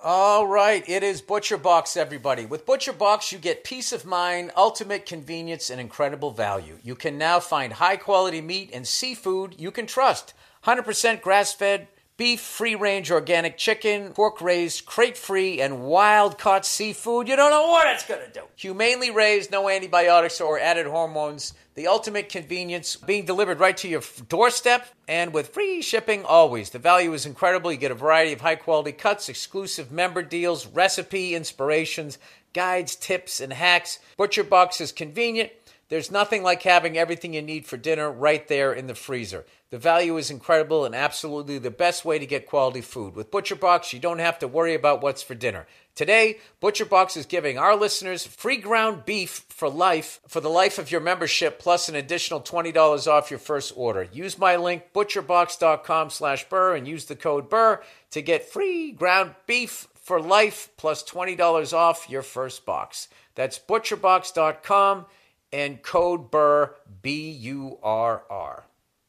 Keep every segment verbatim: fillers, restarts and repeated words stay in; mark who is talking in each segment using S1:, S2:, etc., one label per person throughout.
S1: All right, it is ButcherBox, everybody. With ButcherBox, you get peace of mind, ultimate convenience, and incredible value. You can now find high-quality meat and seafood you can trust. one hundred percent grass-fed beef, free-range organic chicken, pork-raised, crate-free, and wild-caught seafood. You don't know what it's going to do. Humanely raised, no antibiotics or added hormones. The ultimate convenience, being delivered right to your doorstep and with free shipping always. The value is incredible. You get a variety of high-quality cuts, exclusive member deals, recipe inspirations, guides, tips, and hacks. ButcherBox is convenient. There's nothing like having everything you need for dinner right there in the freezer. The value is incredible and absolutely the best way to get quality food. With ButcherBox, you don't have to worry about what's for dinner. Today, ButcherBox is giving our listeners free ground beef for life, for the life of your membership, plus an additional twenty dollars off your first order. Use my link, butcherbox.com slash Burr, and use the code Burr to get free ground beef for life, plus twenty dollars off your first box. That's butcherbox dot com and code Burr, B U R R.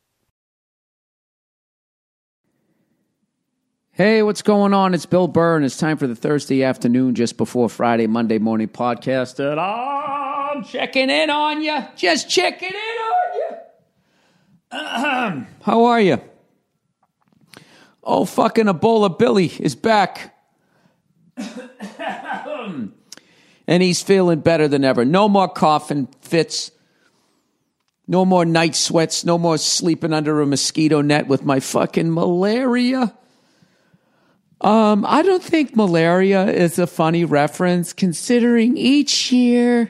S2: Hey, what's going on? It's Bill Burr, and it's time for the Thursday afternoon, just before Friday, Monday morning podcast. And I'm checking in on you. Just checking in on you. Ahem. How are you? Oh, fucking Ebola Billy is back. And he's feeling better than ever. No more coughing fits. No more night sweats. No more sleeping under a mosquito net with my fucking malaria. Um, I don't think malaria is a funny reference, considering each year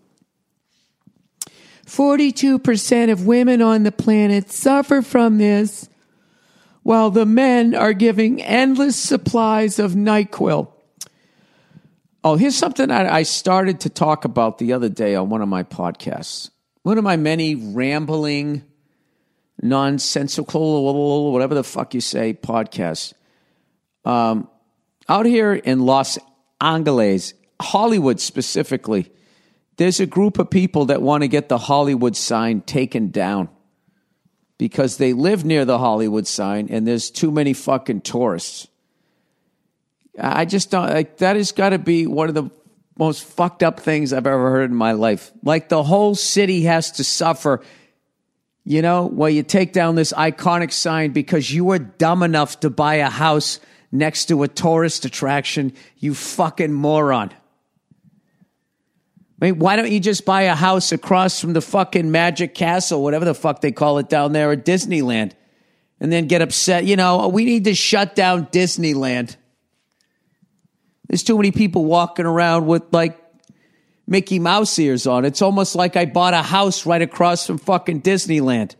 S2: forty-two percent of women on the planet suffer from this, while the men are giving endless supplies of NyQuil. Oh, here's something I, I started to talk about the other day on one of my podcasts. One of my many rambling, nonsensical, whatever the fuck you say, podcasts. Um, out here in Los Angeles, Hollywood specifically, there's a group of people that want to get the Hollywood sign taken down because they live near the Hollywood sign and there's too many fucking tourists. I just don't, like, that has got to be one of the most fucked up things I've ever heard in my life. Like, the whole city has to suffer, you know, while you take down this iconic sign because you were dumb enough to buy a house next to a tourist attraction, you fucking moron. I mean, why don't you just buy a house across from the fucking Magic Castle, whatever the fuck they call it down there at Disneyland, and then get upset, you know, we need to shut down Disneyland. There's too many people walking around with, like, Mickey Mouse ears on. It's almost like I bought a house right across from fucking Disneyland.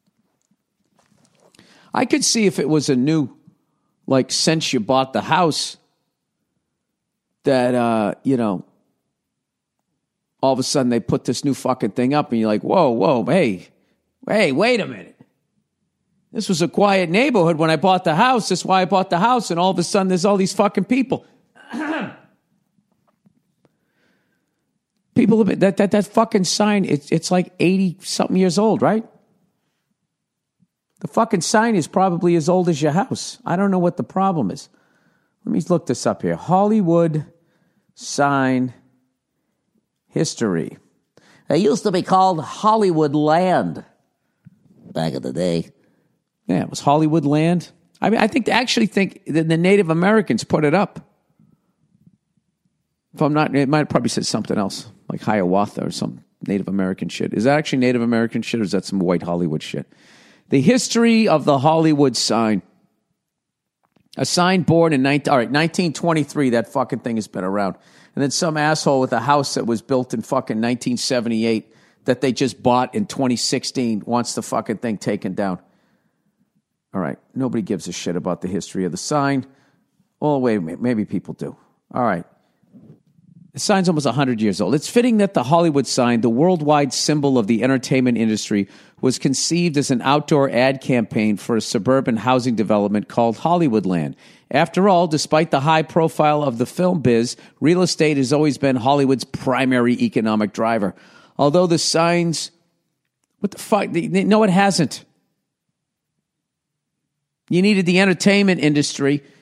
S2: I could see if it was a new, like, since you bought the house, that, uh, you know, all of a sudden they put this new fucking thing up and you're like, whoa, whoa, hey, hey, wait a minute. This was a quiet neighborhood when I bought the house. That's why I bought the house. And all of a sudden there's all these fucking people. People, that, that, that fucking sign, it's, it's like eighty-something years old, right? The fucking sign is probably as old as your house. I don't know what the problem is. Let me look this up here. Hollywood sign history. It used to be called Hollywood Land back in the day. Yeah, it was Hollywood Land. I mean, I think, I actually think that the Native Americans put it up. If I'm not, it might have probably said something else, like Hiawatha or some Native American shit. Is that actually Native American shit, or is that some white Hollywood shit? The history of the Hollywood sign. A sign born in nineteen, all right, nineteen twenty-three, that fucking thing has been around. And then some asshole with a house that was built in fucking nineteen seventy-eight that they just bought in twenty sixteen wants the fucking thing taken down. All right, nobody gives a shit about the history of the sign. Oh, wait a minute, maybe people do. All right. The sign's almost one hundred years old. It's fitting that the Hollywood sign, the worldwide symbol of the entertainment industry, was conceived as an outdoor ad campaign for a suburban housing development called Hollywoodland. After all, despite the high profile of the film biz, real estate has always been Hollywood's primary economic driver. Although the signs... What the fuck? No, it hasn't. You needed the entertainment industry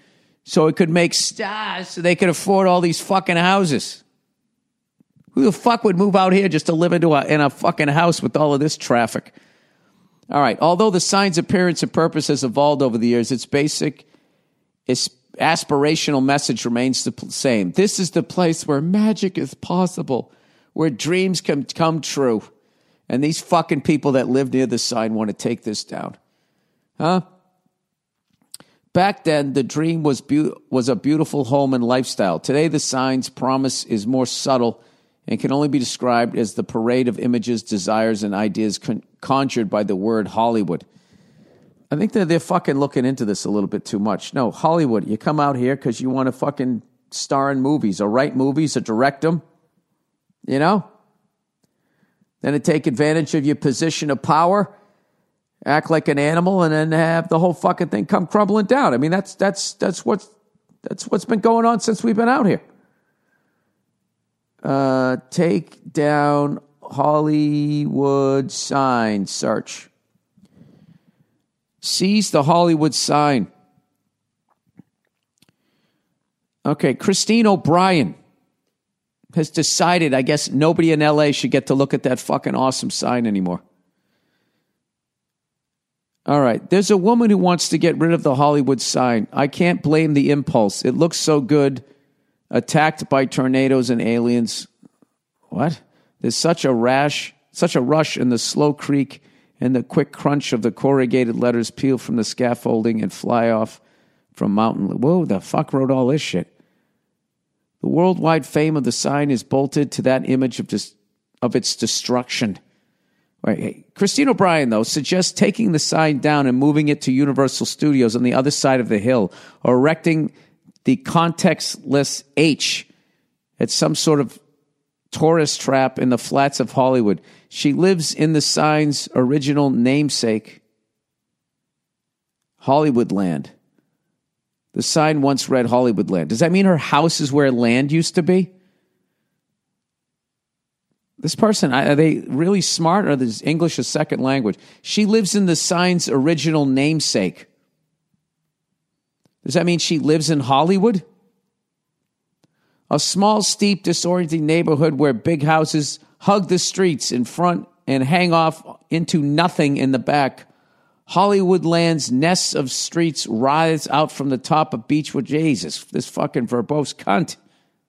S2: so it could make stars so they could afford all these fucking houses. Who the fuck would move out here just to live into a, in a fucking house with all of this traffic? All right. Although the sign's appearance and purpose has evolved over the years, its basic its aspirational message remains the same. This is the place where magic is possible, where dreams can come true. And these fucking people that live near the sign want to take this down. Huh? Back then, the dream was be- was a beautiful home and lifestyle. Today, the sign's promise is more subtle and can only be described as the parade of images, desires, and ideas con- conjured by the word Hollywood. I think that they're fucking looking into this a little bit too much. No, Hollywood, you come out here because you want to fucking star in movies or write movies or direct them, you know? Then to take advantage of your position of power, act like an animal, and then have the whole fucking thing come crumbling down. I mean, that's that's that's what's that's what's been going on since we've been out here. Uh, take down Hollywood sign, search. Seize the Hollywood sign. Okay, Christine O'Brien has decided, I guess, nobody in L A should get to look at that fucking awesome sign anymore. All right, there's a woman who wants to get rid of the Hollywood sign. I can't blame the impulse. It looks so good. Attacked by tornadoes and aliens. What? There's such a rash, such a rush in the slow creak and the quick crunch of the corrugated letters peel from the scaffolding and fly off from mountain. Whoa, the fuck wrote all this shit? The worldwide fame of the sign is bolted to that image of dis- of its destruction. Right. Hey, Christine O'Brien, though, suggests taking the sign down and moving it to Universal Studios on the other side of the hill, or erecting the contextless H at some sort of tourist trap in the flats of Hollywood. She lives in the sign's original namesake, Hollywoodland. The sign once read Hollywoodland. Does that mean her house is where land used to be? This person, are they really smart, or is English a second language? She lives in the sign's original namesake. Does that mean she lives in Hollywood? A small, steep, disorienting neighborhood where big houses hug the streets in front and hang off into nothing in the back. Hollywoodland's nests of streets rise out from the top of Beechwood. Jesus, this fucking verbose cunt.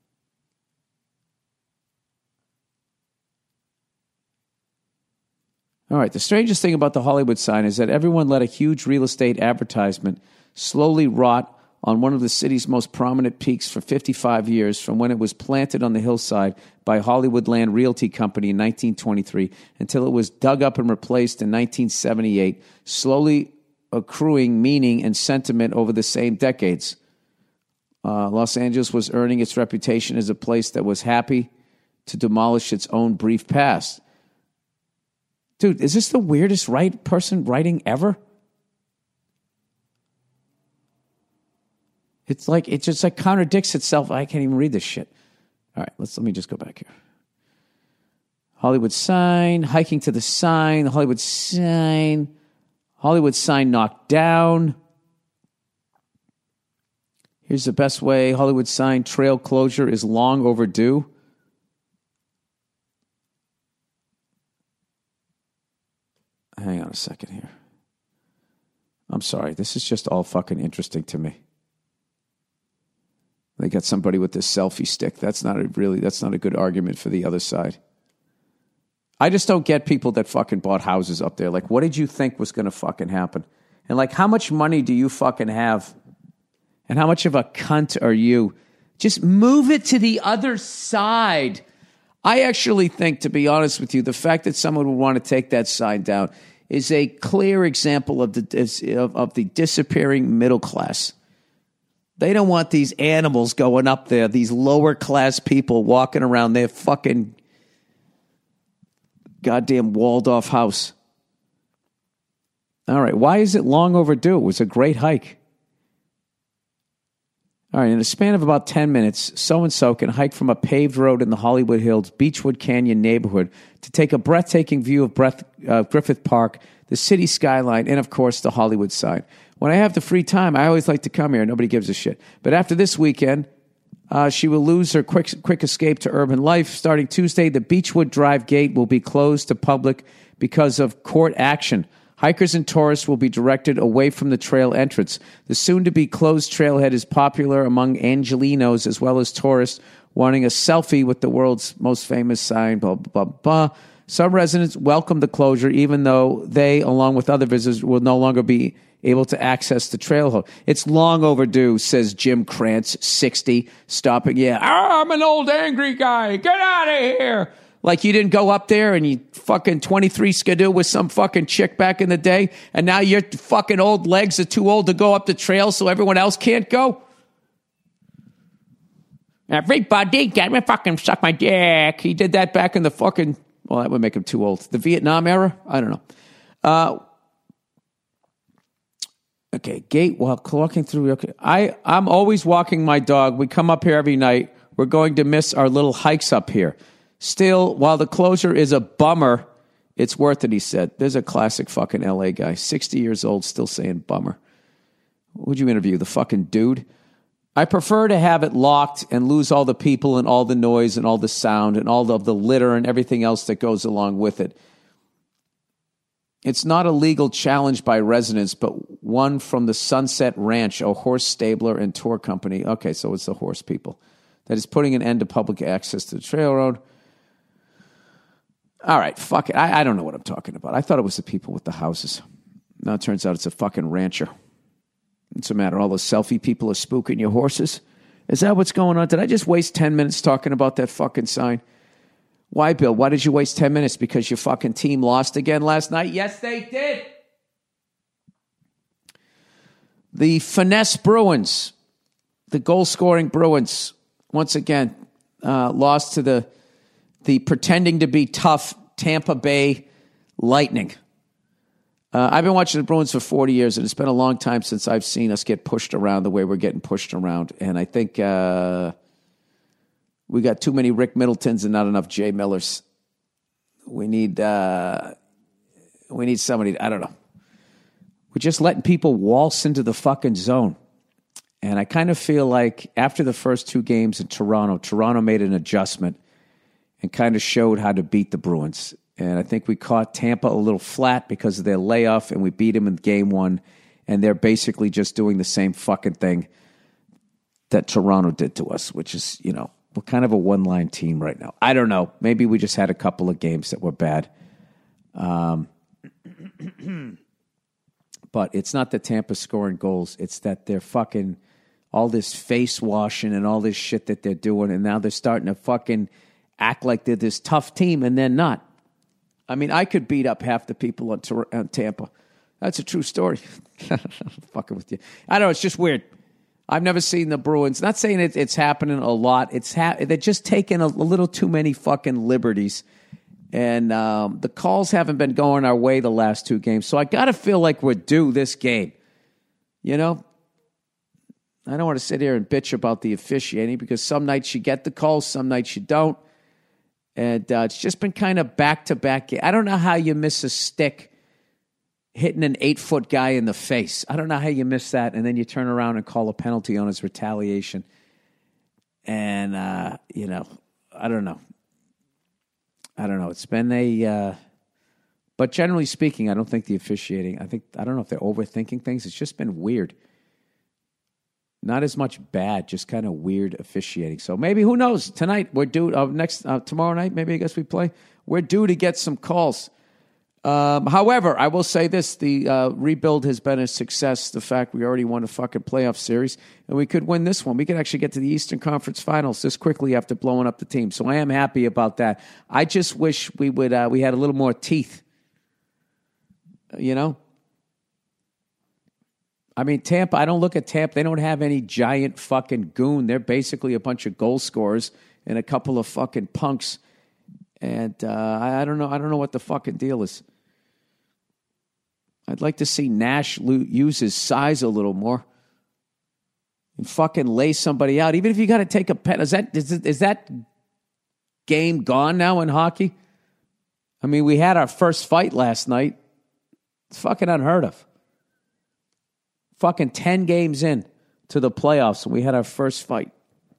S2: All right, the strangest thing about the Hollywood sign is that everyone let a huge real estate advertisement slowly rot on one of the city's most prominent peaks for fifty-five years, from when it was planted on the hillside by Hollywoodland Realty Company in nineteen twenty-three until it was dug up and replaced in nineteen seventy-eight, slowly accruing meaning and sentiment over the same decades. Uh, Los Angeles was earning its reputation as a place that was happy to demolish its own brief past. Dude, is this the weirdest right person writing ever? It's like, it just like contradicts itself. I can't even read this shit. All right, let's, let me just go back here. Hollywood sign, hiking to the sign, the Hollywood sign, Hollywood sign knocked down. Here's the best way. Hollywood sign trail closure is long overdue. Hang on a second here. I'm sorry. This is just all fucking interesting to me. They got somebody with this selfie stick. That's not a really, that's not a good argument for the other side. I just don't get people that fucking bought houses up there. Like, what did you think was going to fucking happen? And like, how much money do you fucking have? And how much of a cunt are you? Just move it to the other side. I actually think, to be honest with you, the fact that someone would want to take that sign down is a clear example of the of, of the disappearing middle class. They don't want these animals going up there, these lower class people walking around their fucking goddamn walled off house. All right, why is it long overdue? It was a great hike. All right, in a span of about ten minutes, so-and-so can hike from a paved road in the Hollywood Hills, Beechwood Canyon neighborhood to take a breathtaking view of Breath, uh, Griffith Park, the city skyline, and, of course, the Hollywood sign. When I have the free time, I always like to come here. Nobody gives a shit. But after this weekend, uh, she will lose her quick, quick escape to urban life. Starting Tuesday, the Beechwood Drive gate will be closed to public because of court action. Hikers and tourists will be directed away from the trail entrance. The soon-to-be closed trailhead is popular among Angelinos as well as tourists wanting a selfie with the world's most famous sign, blah, blah, blah, blah. Some residents welcome the closure, even though they, along with other visitors, will no longer be able to access the trailhead. It's long overdue, says Jim Krantz, sixty, stopping. Yeah, oh, I'm an old angry guy. Get out of here. Like you didn't go up there and you fucking twenty-three skidoo with some fucking chick back in the day, and now your fucking old legs are too old to go up the trail so everyone else can't go? Everybody get me fucking suck my dick. He did that back in the fucking, well, that would make him too old. The Vietnam era? I don't know. Uh, okay, gate while walking through. Okay. I, I'm always walking my dog. We come up here every night. We're going to miss our little hikes up here. Still, while the closure is a bummer, it's worth it, he said. There's a classic fucking L A guy, sixty years old, still saying bummer. Who'd you interview? The fucking dude? I prefer to have it locked and lose all the people and all the noise and all the sound and all of the litter and everything else that goes along with it. It's not a legal challenge by residents, but one from the Sunset Ranch, a horse stabler and tour company. Okay, so it's the horse people. That is putting an end to public access to the trail road. All right, fuck it. I, I don't know what I'm talking about. I thought it was the people with the houses. Now it turns out it's a fucking rancher. What's the matter? All those selfie people are spooking your horses? Is that what's going on? Did I just waste ten minutes talking about that fucking sign? Why, Bill? Why did you waste ten minutes? Because your fucking team lost again last night? Yes, they did. The finesse Bruins, the goal-scoring Bruins, once again, uh, lost to the the pretending to be tough Tampa Bay Lightning. Uh, I've been watching the Bruins for forty years, and it's been a long time since I've seen us get pushed around the way we're getting pushed around. And I think uh, we got too many Rick Middletons and not enough Jay Millers. We need uh, we need somebody, I don't know. We're just letting people waltz into the fucking zone. And I kind of feel like after the first two games in Toronto, Toronto made an adjustment and kind of showed how to beat the Bruins. And I think we caught Tampa a little flat because of their layoff, and we beat them in game one. And they're basically just doing the same fucking thing that Toronto did to us, which is, you know, we're kind of a one-line team right now. I don't know. Maybe we just had a couple of games that were bad. Um, but it's not that Tampa's scoring goals. It's that they're fucking all this face washing and all this shit that they're doing. And now they're starting to fucking act like they're this tough team, and they're not. I mean, I could beat up half the people on, on Tampa. That's a true story. Fucking with you. I don't know. It's just weird. I've never seen the Bruins. Not saying it, it's happening a lot. It's ha- they're just taking a, a little too many fucking liberties. And um, the calls haven't been going our way the last two games. So I got to feel like we're due this game. You know? I don't want to sit here and bitch about the officiating because some nights you get the calls, some nights you don't. And uh, it's just been kind of back-to-back. I don't know how you miss a stick hitting an eight-foot guy in the face. I don't know how you miss that, and then you turn around and call a penalty on his retaliation. And, uh, you know, I don't know. I don't know. It's been a... Uh, but generally speaking, I don't think the officiating... I think I don't know if they're overthinking things. It's just been weird. Not as much bad, just kind of weird officiating. So maybe, who knows? Tonight, we're due, uh, next, uh, tomorrow night, maybe I guess we play. We're due to get some calls. Um, however, I will say this, the uh, rebuild has been a success. The fact we already won a fucking playoff series, and we could win this one. We could actually get to the Eastern Conference Finals this quickly after blowing up the team. So I am happy about that. I just wish we would, uh, we had a little more teeth. You know? I mean, Tampa, I don't look at Tampa. They don't have any giant fucking goon. They're basically a bunch of goal scorers and a couple of fucking punks. And uh, I, I don't know. I don't know what the fucking deal is. I'd like to see Nash lo- use his size a little more and fucking lay somebody out. Even if you got to take a pet, is that is, is that game gone now in hockey? I mean, we had our first fight last night. It's fucking unheard of. Fucking ten games in to the playoffs, and we had our first fight.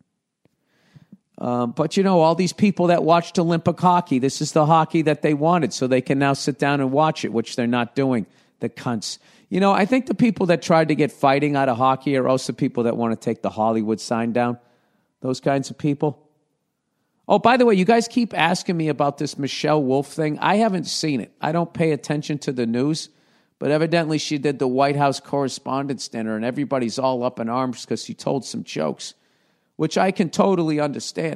S2: Um, but, you know, all these people that watched Olympic hockey, this is the hockey that they wanted, so they can now sit down and watch it, which they're not doing, the cunts. You know, I think the people that tried to get fighting out of hockey are also people that want to take the Hollywood sign down. Those kinds of people. Oh, by the way, you guys keep asking me about this Michelle Wolf thing. I haven't seen it. I don't pay attention to the news, but evidently she did the White House Correspondents' Dinner, and everybody's all up in arms because she told some jokes, which I can totally understand.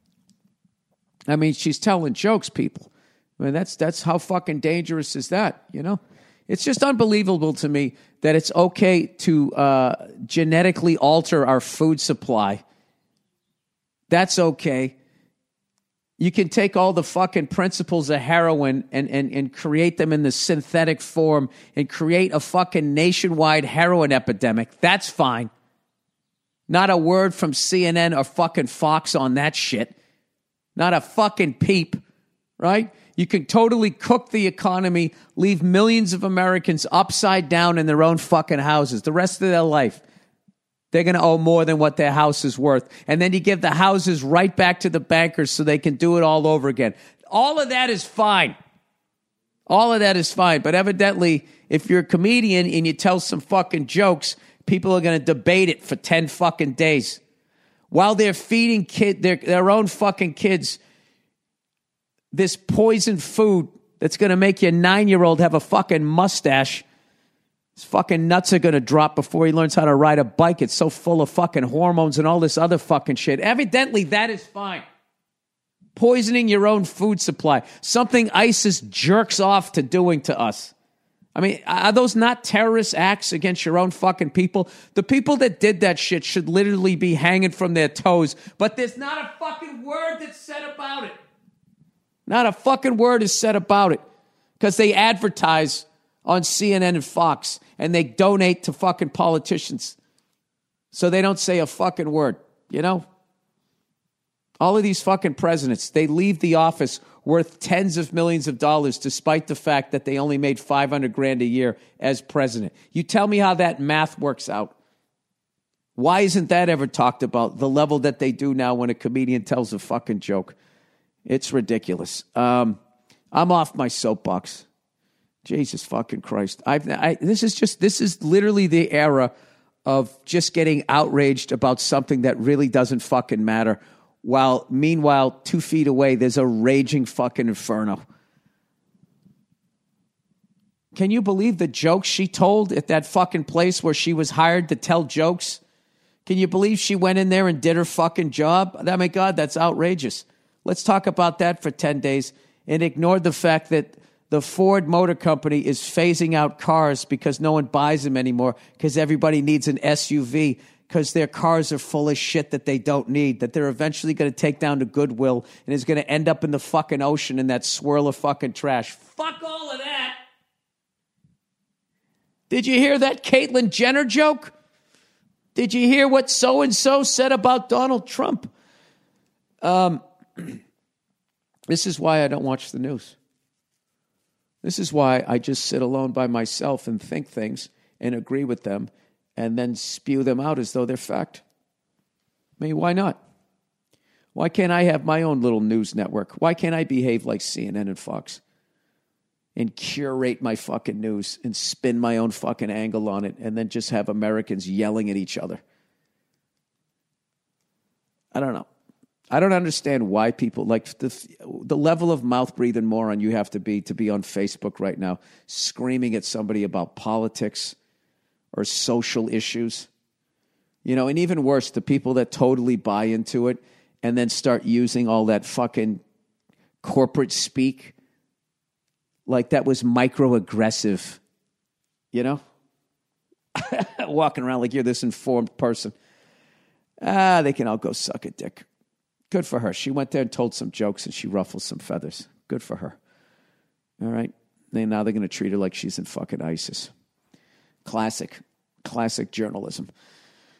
S2: I mean, she's telling jokes, people. I mean, that's that's how fucking dangerous is that, you know? It's just unbelievable to me that it's okay to uh, genetically alter our food supply. That's okay. You can take all the fucking principles of heroin and, and, and create them in the synthetic form and create a fucking nationwide heroin epidemic. That's fine. Not a word from C N N or fucking Fox on that shit. Not a fucking peep, right? You can totally cook the economy, leave millions of Americans upside down in their own fucking houses the rest of their life. They're going to owe more than what their house is worth. And then you give the houses right back to the bankers so they can do it all over again. All of that is fine. All of that is fine. But evidently, if you're a comedian and you tell some fucking jokes, people are going to debate it for ten fucking days. While they're feeding kid their, their own fucking kids this poisoned food that's going to make your nine-year-old have a fucking mustache. His fucking nuts are going to drop before he learns how to ride a bike. It's so full of fucking hormones and all this other fucking shit. Evidently, that is fine. Poisoning your own food supply. Something ISIS jerks off to doing to us. I mean, are those not terrorist acts against your own fucking people? The people that did that shit should literally be hanging from their toes. But there's not a fucking word that's said about it. Not a fucking word is said about it. Because they advertise on C N N and Fox. And they donate to fucking politicians. So they don't say a fucking word. You know? All of these fucking presidents, they leave the office worth tens of millions of dollars despite the fact that they only made five hundred grand a year as president. You tell me how that math works out. Why isn't that ever talked about? The level that they do now when a comedian tells a fucking joke. It's ridiculous. Um, I'm off my soapbox. Jesus fucking Christ. I've, I, this is just, this is literally the era of just getting outraged about something that really doesn't fucking matter. While, meanwhile, two feet away, there's a raging fucking inferno. Can you believe the jokes she told at that fucking place where she was hired to tell jokes? Can you believe she went in there and did her fucking job? Oh my God, that's outrageous. Let's talk about that for ten days and ignore the fact that the Ford Motor Company is phasing out cars because no one buys them anymore because everybody needs an S U V. Because their cars are full of shit that they don't need, that they're eventually going to take down to Goodwill and is going to end up in the fucking ocean in that swirl of fucking trash. Fuck all of that. Did you hear that Caitlyn Jenner joke? Did you hear what so-and-so said about Donald Trump? Um, this is why I don't watch the news. This is why I just sit alone by myself and think things and agree with them and then spew them out as though they're fact. I mean, why not? Why can't I have my own little news network? Why can't I behave like C N N and Fox and curate my fucking news and spin my own fucking angle on it and then just have Americans yelling at each other? I don't know. I don't understand why people, like the, the level of mouth-breathing moron you have to be to be on Facebook right now screaming at somebody about politics or social issues. You know, and even worse, the people that totally buy into it and then start using all that fucking corporate speak like that was microaggressive, you know? Walking around like you're this informed person. Ah, they can all go suck a dick. Good for her. She went there and told some jokes and she ruffled some feathers. Good for her. All right? And now they're going to treat her like she's in fucking ISIS. Classic, classic journalism.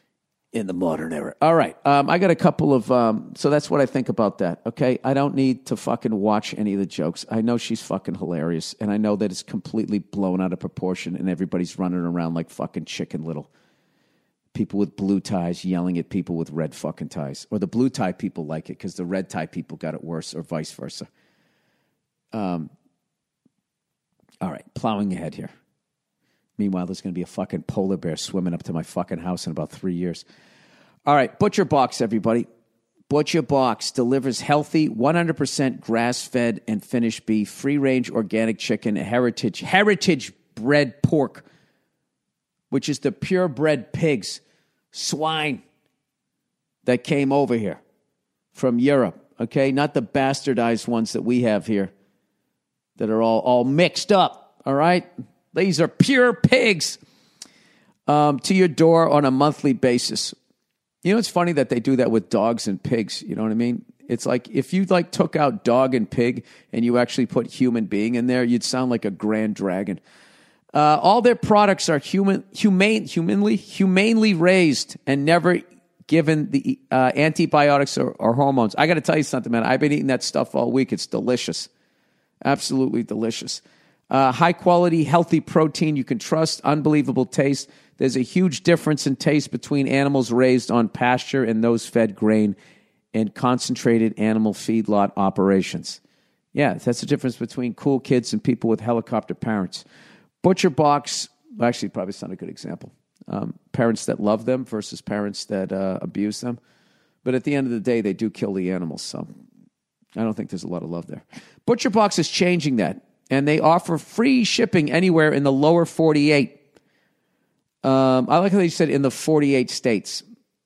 S2: in the modern era. All right. Um, I got a couple of, um, so that's what I think about that. Okay. I don't need to fucking watch any of the jokes. I know she's fucking hilarious. And I know that it's completely blown out of proportion and everybody's running around like fucking Chicken Little. People with blue ties yelling at people with red fucking ties. Or the blue tie people like it because the red tie people got it worse or vice versa. Um. All right. Plowing ahead here. Meanwhile, there's going to be a fucking polar bear swimming up to my fucking house in about three years. All right, Butcher Box, everybody. Butcher Box delivers healthy, one hundred percent grass-fed and finished beef, free-range organic chicken, heritage heritage bred pork, which is the purebred pigs, swine that came over here from Europe, okay? Not the bastardized ones that we have here that are all, all mixed up, all right? These are pure pigs um, to your door on a monthly basis. You know, it's funny that they do that with dogs and pigs. You know what I mean? It's like if you like took out dog and pig and you actually put human being in there, you'd sound like a grand dragon. Uh, all their products are human, humane, humanly, humanely raised and never given the uh, antibiotics or, or hormones. I got to tell you something, man. I've been eating that stuff all week. It's delicious. Absolutely delicious. Uh, high quality, healthy protein you can trust, unbelievable taste. There's a huge difference in taste between animals raised on pasture and those fed grain and concentrated animal feedlot operations. Yeah, that's the difference between cool kids and people with helicopter parents. Butcher Box, actually, probably it's not a good example. Um, parents that love them versus parents that uh, abuse them. But at the end of the day, they do kill the animals, so I don't think there's a lot of love there. Butcher Box is changing that. And they offer free shipping anywhere in the lower forty-eight. Um, I like how they said in the forty-eight states.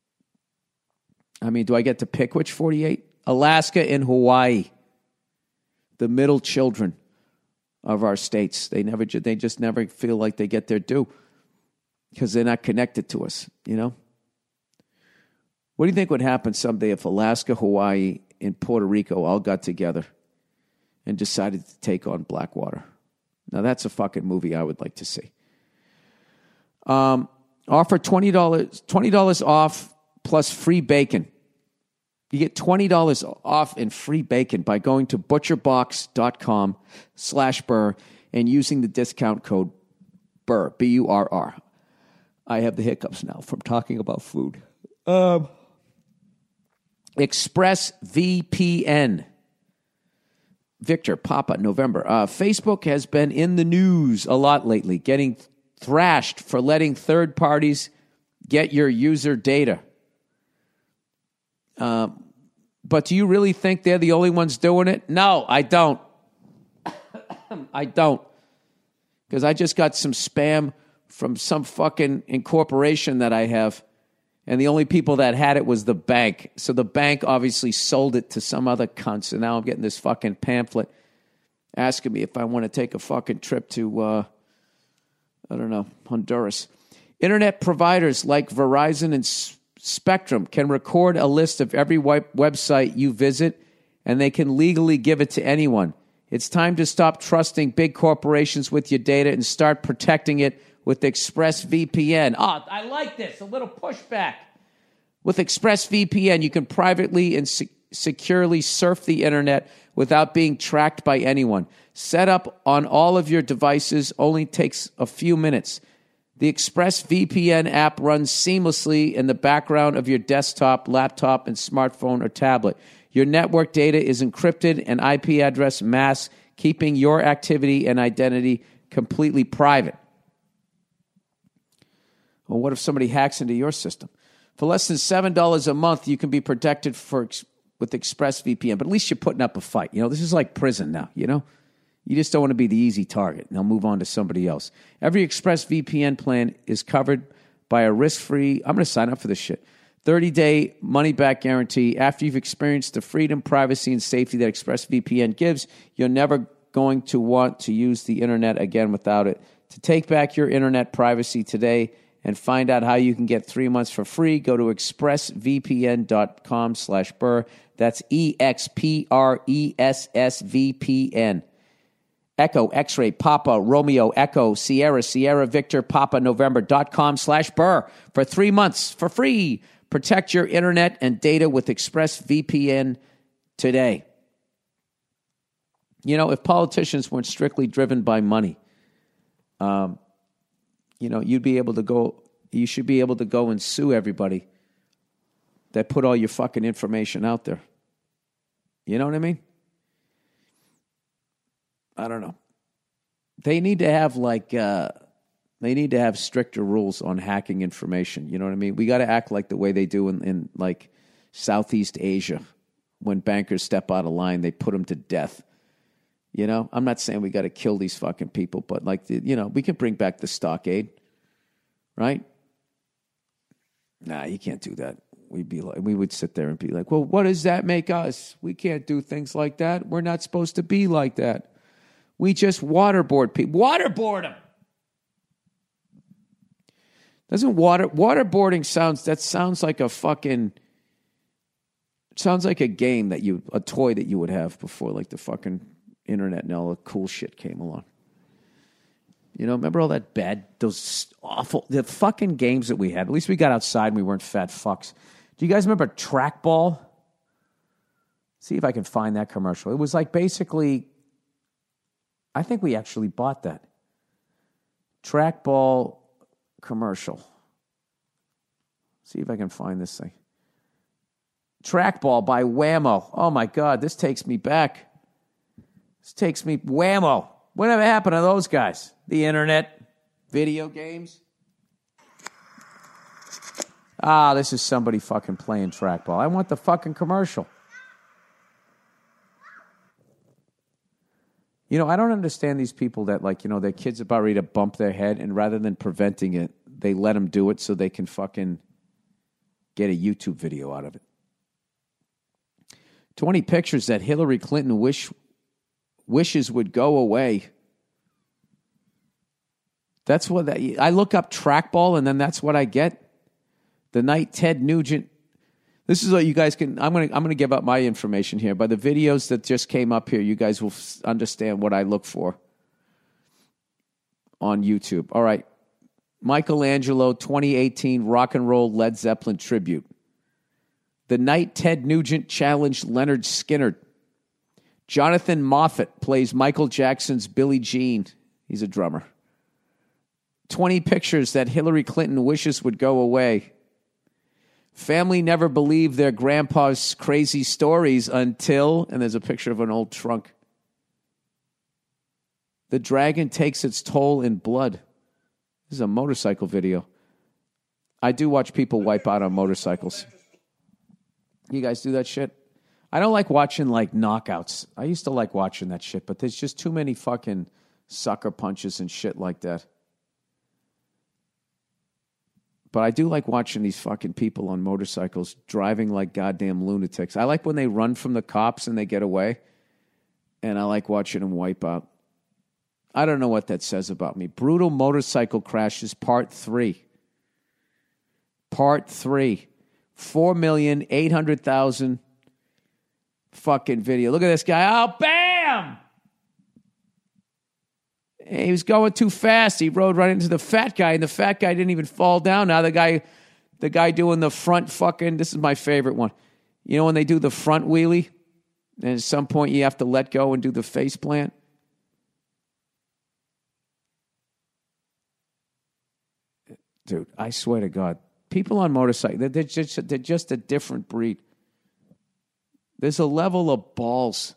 S2: I mean, do I get to pick which forty-eight? Alaska and Hawaii. The middle children of our states. They never, they just never feel like they get their due because they're not connected to us, you know? What do you think would happen someday if Alaska, Hawaii, and Puerto Rico all got together and decided to take on Blackwater? Now, that's a fucking movie I would like to see. Um, offer twenty dollars, twenty dollars off plus free bacon. You get twenty dollars off and free bacon by going to butcherbox.com slash Burr and using the discount code Burr, B U R R. I have the hiccups now from talking about food. Um, ExpressVPN. Victor, Papa, November. Uh, Facebook has been in the news a lot lately, getting thrashed for letting third parties get your user data. Uh, but do you really think they're the only ones doing it? No, I don't. I don't. Because I just got some spam from some fucking incorporation that I have. And the only people that had it was the bank. So the bank obviously sold it to some other cunts. And now I'm getting this fucking pamphlet asking me if I want to take a fucking trip to, uh, I don't know, Honduras. Internet providers like Verizon and S- Spectrum can record a list of every web- website you visit, and they can legally give it to anyone. It's time to stop trusting big corporations with your data and start protecting it with ExpressVPN. Oh, I like this. A little pushback. With ExpressVPN, you can privately and se- securely surf the internet without being tracked by anyone. Set up on all of your devices only takes a few minutes. The ExpressVPN app runs seamlessly in the background of your desktop, laptop, and smartphone or tablet. Your network data is encrypted and I P address masked, keeping your activity and identity completely private. Well, what if somebody hacks into your system? For less than seven dollars a month, you can be protected for with ExpressVPN. But at least you're putting up a fight. You know, this is like prison now, you know? You just don't want to be the easy target. Now move on to somebody else. Every ExpressVPN plan is covered by a risk-free, I'm going to sign up for this shit, thirty-day money-back guarantee. After you've experienced the freedom, privacy, and safety that ExpressVPN gives, you're never going to want to use the internet again without it. To take back your internet privacy today and find out how you can get three months for free, go to expressvpn.com slash Burr. That's E X P R E S S V P N. Echo, X-ray, Papa, Romeo, Echo, Sierra, Sierra, Victor, Papa, November dot com slash Burr for three months for free. Protect your internet and data with ExpressVPN today. You know, if politicians weren't strictly driven by money, um, you know, you'd be able to go, you should be able to go and sue everybody that put all your fucking information out there. You know what I mean? I don't know. They need to have like, uh, they need to have stricter rules on hacking information. You know what I mean? We got to act like the way they do in, in like Southeast Asia. When bankers step out of line, they put them to death. You know, I'm not saying we got to kill these fucking people, but like, the, you know, we can bring back the stockade, right? Nah, you can't do that. We'd be like, we would sit there and be like, well, what does that make us? We can't do things like that. We're not supposed to be like that. We just waterboard people. Waterboard them. Doesn't water waterboarding sounds? That sounds like a fucking. Sounds like a game that you, a toy that you would have before, like the fucking internet and all the cool shit came along. You know, remember all that bad, those awful, the fucking games that we had. At least we got outside and we weren't fat fucks. Do you guys remember Trackball? See if I can find that commercial. It was like basically, I think we actually bought that. Trackball commercial. See if I can find this thing. Trackball by Whammo. Oh my God, this takes me back. This takes me, Whammo. Whatever happened to those guys? The internet, video games. Ah, this is somebody fucking playing trackball. I want the fucking commercial. You know, I don't understand these people that, like, you know, their kid's about ready to bump their head, and rather than preventing it, they let them do it so they can fucking get a YouTube video out of it. twenty pictures that Hillary Clinton wish wishes would go away. That's what that, I look up trackball, and then that's what I get. The night Ted Nugent. This is what you guys can. I'm gonna. I'm gonna give up my information here. By the videos that just came up here, you guys will understand what I look for on YouTube. All right, Michelangelo, twenty eighteen rock and roll Led Zeppelin tribute. The night Ted Nugent challenged Leonard Skinner. Jonathan Moffat plays Michael Jackson's Billie Jean. He's a drummer. twenty pictures that Hillary Clinton wishes would go away. Family never believed their grandpa's crazy stories until, and there's a picture of an old trunk. The dragon takes its toll in blood. This is a motorcycle video. I do watch people wipe out on motorcycles. You guys do that shit? I don't like watching, like, knockouts. I used to like watching that shit, but there's just too many fucking sucker punches and shit like that. But I do like watching these fucking people on motorcycles driving like goddamn lunatics. I like when they run from the cops and they get away. And I like watching them wipe out. I don't know what that says about me. Brutal motorcycle crashes, part three. Part three. Four million eight hundred thousand fucking video. Look at this guy. Oh, bam! He was going too fast. He rode right into the fat guy, and the fat guy didn't even fall down. Now the guy, the guy doing the front fucking, this is my favorite one. You know when they do the front wheelie, and at some point you have to let go and do the face plant? Dude, I swear to God, people on motorcycles, they're, they're, just, they're just a different breed. There's a level of balls.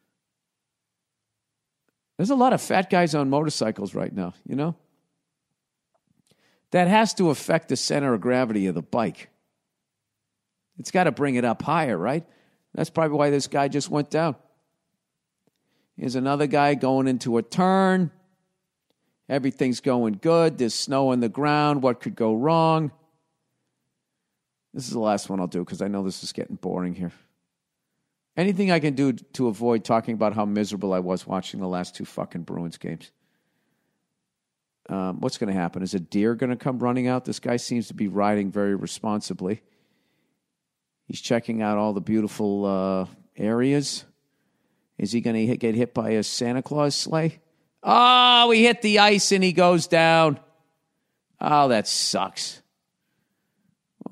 S2: There's a lot of fat guys on motorcycles right now, you know? That has to affect the center of gravity of the bike. It's got to bring it up higher, right? That's probably why this guy just went down. Here's another guy going into a turn. Everything's going good. There's snow on the ground. What could go wrong? This is the last one I'll do because I know this is getting boring here. Anything I can do to avoid talking about how miserable I was watching the last two fucking Bruins games. Um, what's going to happen? Is a deer going to come running out? This guy seems to be riding very responsibly. He's checking out all the beautiful uh, areas. Is he going to get hit by a Santa Claus sleigh? Oh, he hit the ice and he goes down. Oh, that sucks.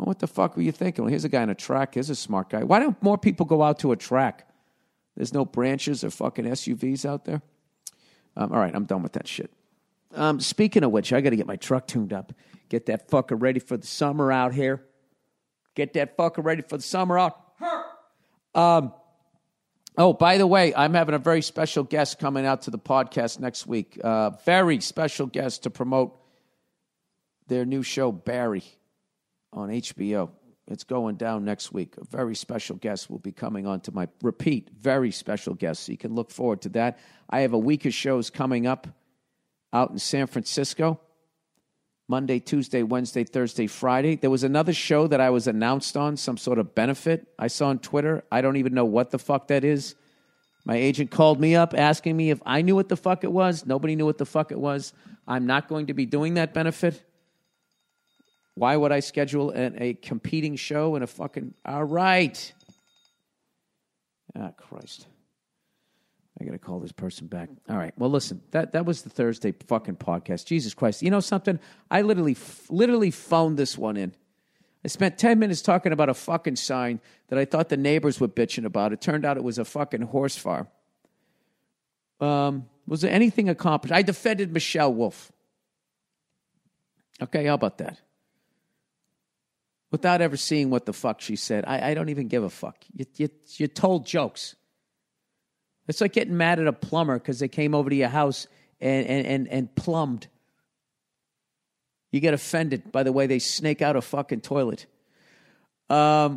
S2: Well, what the fuck were you thinking? Well, here's a guy on a track. Here's a smart guy. Why don't more people go out to a track? There's no branches or fucking S U Vs out there. Um, all right, I'm done with that shit. Um, speaking of which, I got to get my truck tuned up. Get that fucker ready for the summer out here. Get that fucker ready for the summer out. Um, oh, by the way, I'm having a very special guest coming out to the podcast next week. Uh, very special guest to promote their new show, Barry, on H B O. It's going down next week. A very special guest will be coming on to my, repeat, very special guest. So you can look forward to that. I have a week of shows coming up out in San Francisco. Monday, Tuesday, Wednesday, Thursday, Friday. There was another show that I was announced on, some sort of benefit I saw on Twitter. I don't even know what the fuck that is. My agent called me up asking me if I knew what the fuck it was. Nobody knew what the fuck it was. I'm not going to be doing that benefit. Why would I schedule an, a competing show in a fucking... All right. Ah, Christ. I got to call this person back. All right. Well, listen, that, that was the Thursday fucking podcast. Jesus Christ. You know something? I literally, literally phoned this one in. I spent ten minutes talking about a fucking sign that I thought the neighbors were bitching about. It turned out it was a fucking horse farm. Um, was there anything accomplished? I defended Michelle Wolf. Okay, how about that? Without ever seeing what the fuck she said. I, I don't even give a fuck. You, you, you told jokes. It's like getting mad at a plumber because they came over to your house and, and, and, and plumbed. You get offended by the way they snake out a fucking toilet. Um,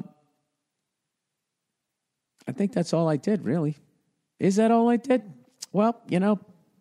S2: I think that's all I did, really. Is that all I did? Well, you know,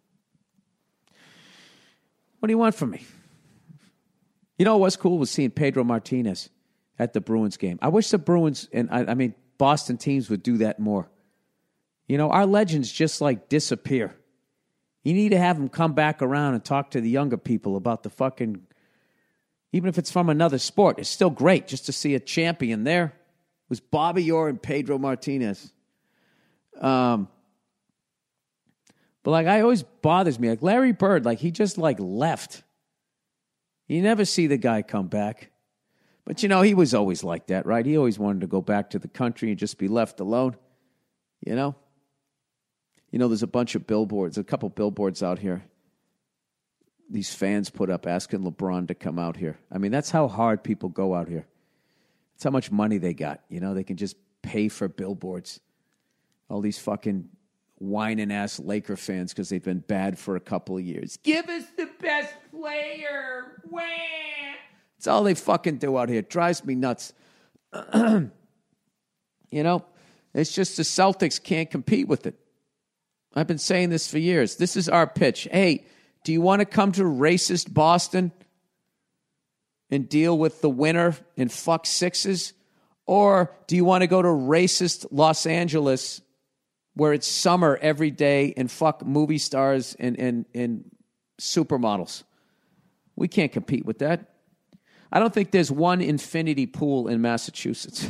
S2: what do you want from me? You know what's cool was seeing Pedro Martinez at the Bruins game. I wish the Bruins, and I, I mean, Boston teams would do that more. You know, our legends just like disappear. You need to have them come back around and talk to the younger people about the fucking, even if it's from another sport, it's still great just to see a champion there. It was Bobby Orr and Pedro Martinez. Um, but like, I always bothers me. Like Larry Bird, like he just like left. You never see the guy come back. But, you know, he was always like that, right? He always wanted to go back to the country and just be left alone, you know? You know, there's a bunch of billboards, a couple billboards out here. These fans put up asking LeBron to come out here. I mean, that's how hard people go out here. That's how much money they got, you know? They can just pay for billboards. All these fucking whining-ass Laker fans because they've been bad for a couple of years. Give us the best player. Wah! That's all they fucking do out here. It drives me nuts. You know, it's just the Celtics can't compete with it. I've been saying this for years. This is our pitch. Hey, do you want to come to racist Boston and deal with the winner and fuck sixes? Or do you want to go to racist Los Angeles where it's summer every day and fuck movie stars and, and, and supermodels? We can't compete with that. I don't think there's one infinity pool in Massachusetts.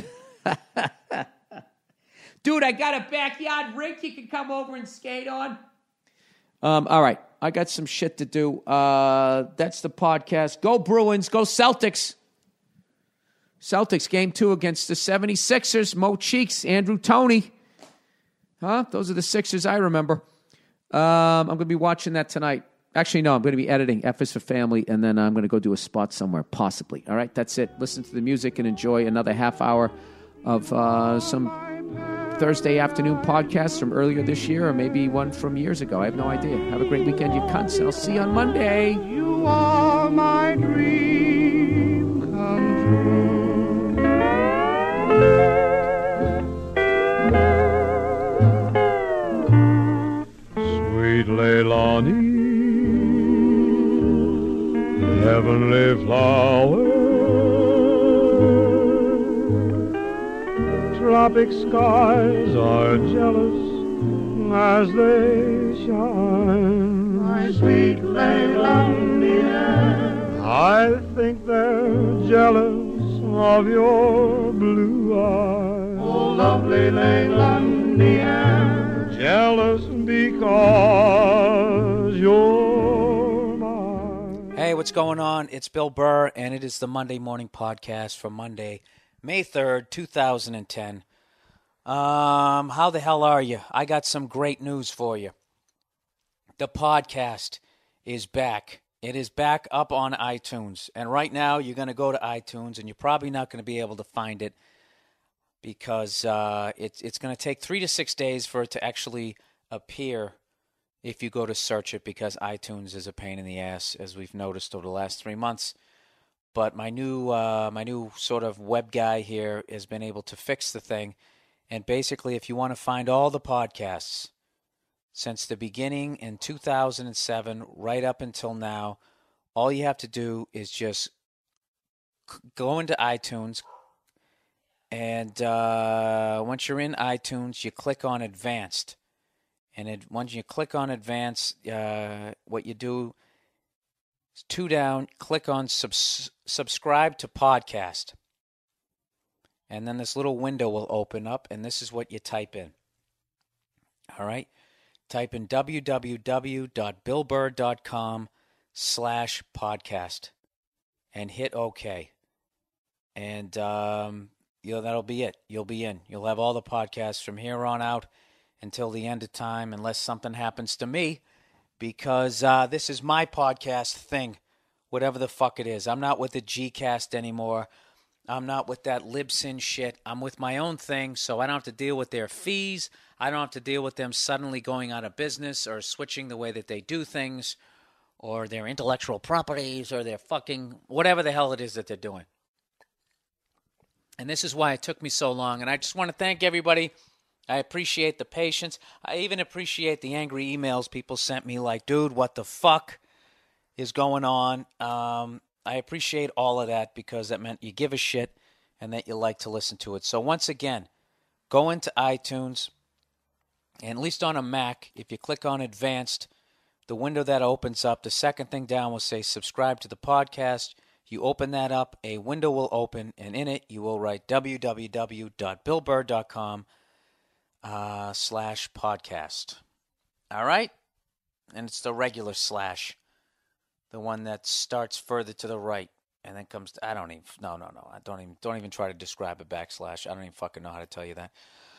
S2: Dude, I got a backyard rink you can come over and skate on. Um, all right, I got some shit to do. Uh, that's the podcast. Go Bruins, go Celtics. Celtics game two against the seventy-sixers. Mo Cheeks, Andrew Toney. Huh? Those are the Sixers I remember. Um, I'm going to be watching that tonight. Actually, no, I'm going to be editing F is for Family, and then I'm going to go do a spot somewhere, possibly. All right, that's it. Listen to the music and enjoy another half hour of uh, some Thursday afternoon podcasts from earlier this year or maybe one from years ago. I have no idea. Have a great weekend, you cunts, and I'll see you on Monday.
S3: You are my dream come true. Sweet Leilani, heavenly flower, tropic skies are jealous as they shine. My sweet Leilani, I think they're jealous of your blue eyes. Oh, lovely Leilani, jealous because you're mine.
S1: Hey, what's what's going on? It's Bill Burr, and it is the Monday Morning Podcast for Monday, May third, two thousand ten. Um, how the hell are you? I got some great news for you. The podcast is back. It is back up on iTunes, and right now you're going to go to iTunes, and you're probably not going to be able to find it because uh, it's it's going to take three to six days for it to actually appear if you go to search it, because iTunes is a pain in the ass, as we've noticed over the last three months. But my new uh, my new sort of web guy here has been able to fix the thing. And basically, if you want to find all the podcasts since the beginning in two thousand seven right up until now, all you have to do is just go into iTunes. And uh, once you're in iTunes, you click on Advanced. And it, once you click on Advanced, uh, what you do is two down, click on subs- subscribe to podcast. And then this little window will open up, and this is what you type in. All right? Type in www.billburr.com slash podcast and hit OK. And um, you know, that'll be it. You'll be in. You'll have all the podcasts from here on out until the end of time, unless something happens to me, because uh, this is my podcast thing, whatever the fuck it is. I'm not with the G-Cast anymore. I'm not with that Libsyn shit. I'm with my own thing, so I don't have to deal with their fees. I don't have to deal with them suddenly going out of business or switching the way that they do things or their intellectual properties or their fucking whatever the hell it is that they're doing. And this is why it took me so long, and I just want to thank everybody. I appreciate the patience. I even appreciate the angry emails people sent me like, dude, what the fuck is going on? Um, I appreciate all of that because that meant you give a shit and that you like to listen to it. So once again, go into iTunes, and at least on a Mac, if you click on Advanced, the window that opens up, the second thing down will say subscribe to the podcast. You open that up, a window will open, and in it you will write www.billburr.com Uh, slash podcast. All right? And it's the regular slash. The one that starts further to the right and then comes to, I don't even, no, no, no. I don't even, don't even try to describe a backslash. I don't even fucking know how to tell you that.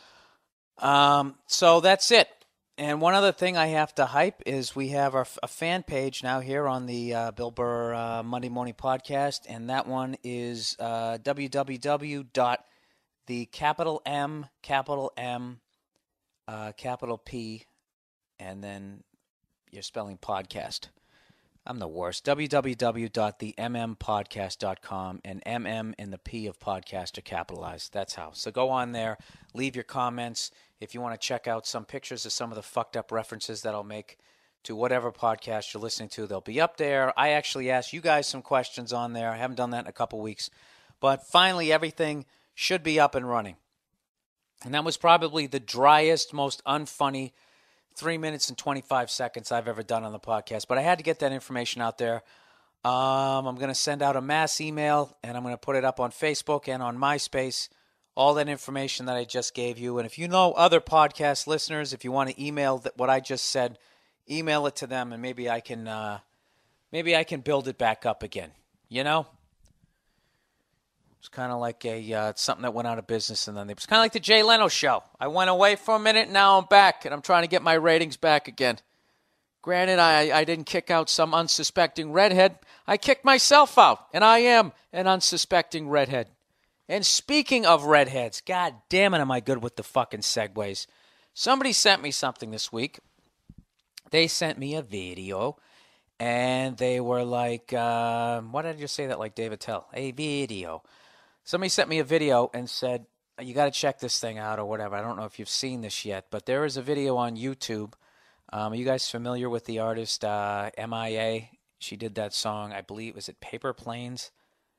S1: Um, so that's it. And one other thing I have to hype is we have our a fan page now here on the uh, Bill Burr uh, Monday Morning Podcast, and that one is uh, www. The capital M, capital M, Uh, capital P, and then you're spelling podcast. I'm the worst. w w w dot the m m podcast dot com, and M M and the P of podcast are capitalized. That's how. So go on there, leave your comments. If you want to check out some pictures of some of the fucked up references that I'll make to whatever podcast you're listening to, they'll be up there. I actually asked you guys some questions on there. I haven't done that in a couple weeks. But finally, everything should be up and running. And that was probably the driest, most unfunny three minutes and twenty-five seconds I've ever done on the podcast. But I had to get that information out there. Um, I'm going to send out a mass email, and I'm going to put it up on Facebook and on MySpace, all that information that I just gave you. And if you know other podcast listeners, if you want to email that, what I just said, email it to them, and maybe I can, uh, maybe I can build it back up again. You know? It's kind of like a uh, something that went out of business, and then they, it's kind of like the Jay Leno show. I went away for a minute, now I'm back, and I'm trying to get my ratings back again. Granted, I, I didn't kick out some unsuspecting redhead. I kicked myself out, and I am an unsuspecting redhead. And speaking of redheads, god damn it, am I good with the fucking segues. Somebody sent me something this week. They sent me a video, and they were like, uh, why did I just say that like David Tell? A video. Somebody sent me a video and said, you got to check this thing out or whatever. I don't know if you've seen this yet, but there is a video on YouTube. Um, are you guys familiar with the artist uh, M I A? She did that song, I believe, was it Paper Planes?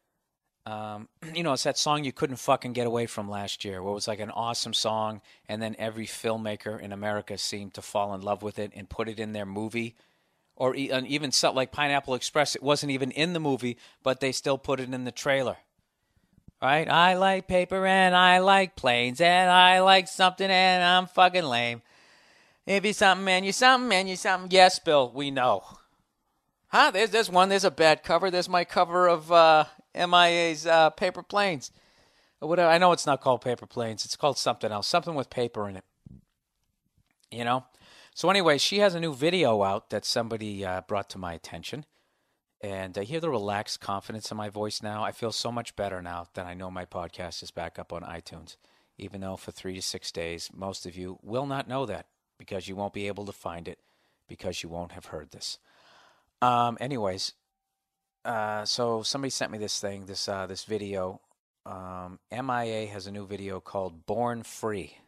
S1: Um, you know, it's that song you couldn't fucking get away from last year, where it was like an awesome song, and then every filmmaker in America seemed to fall in love with it and put it in their movie. Or even something like Pineapple Express, it wasn't even in the movie, but they still put it in the trailer. Right? I like paper and I like planes and I like something and I'm fucking lame. If you're something and you're something and you're something. Yes, Bill, we know. Huh? There's there's one. There's a bad cover. There's my cover of uh, M I A's uh, Paper Planes. Or whatever. I know it's not called Paper Planes. It's called something else. Something with paper in it. You know? So anyway, she has a new video out that somebody uh, brought to my attention. And I hear the relaxed confidence in my voice now. I feel so much better now that I know my podcast is back up on iTunes. Even though for three to six days, most of you will not know that because you won't be able to find it because you won't have heard this. Um, anyways, uh, so somebody sent me this thing, this uh, this video. Um, M I A has a new video called "Born Free."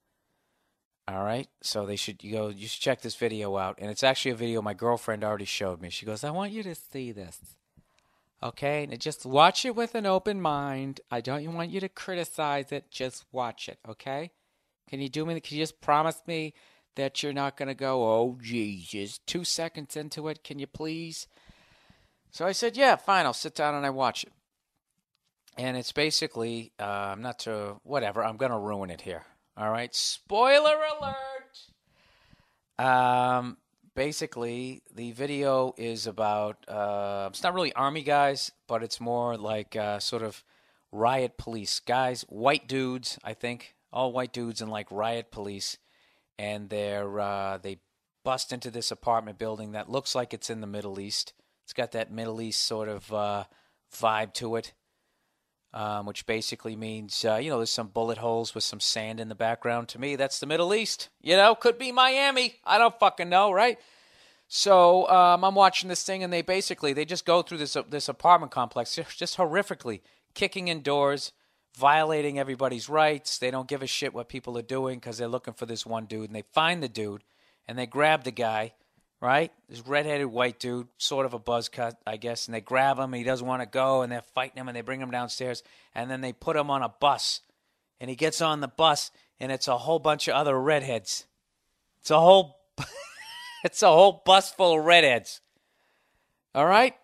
S1: All right, so they should you go. You should check this video out, and it's actually a video my girlfriend already showed me. She goes, "I want you to see this, okay? And just watch it with an open mind. I don't want you to criticize it. Just watch it, okay? Can you do me? Can you just promise me that you're not gonna go, oh Jesus, two seconds into it? Can you please?" So I said, "Yeah, fine. I'll sit down and I watch it." And it's basically, uh, I'm not to, whatever, I'm going to ruin it here. All right, spoiler alert. Um, basically, the video is about, uh, it's not really army guys, but it's more like uh, sort of riot police guys, white dudes, I think, all white dudes in like riot police. And they're, uh, they bust into this apartment building that looks like it's in the Middle East. It's got that Middle East sort of uh, vibe to it. Um, which basically means, uh, you know, there's some bullet holes with some sand in the background. To me, that's the Middle East. You know, could be Miami. I don't fucking know, right? So um, I'm watching this thing, and they basically, they just go through this uh, this apartment complex just horrifically, kicking in doors, violating everybody's rights. They don't give a shit what people are doing because they're looking for this one dude. And they find the dude, and they grab the guy, right? This redheaded white dude, sort of a buzz cut, I guess, and they grab him, and he doesn't want to go, and they're fighting him, and they bring him downstairs, and then they put him on a bus, and he gets on the bus, and it's a whole bunch of other redheads. It's a whole, it's a whole bus full of redheads. All right?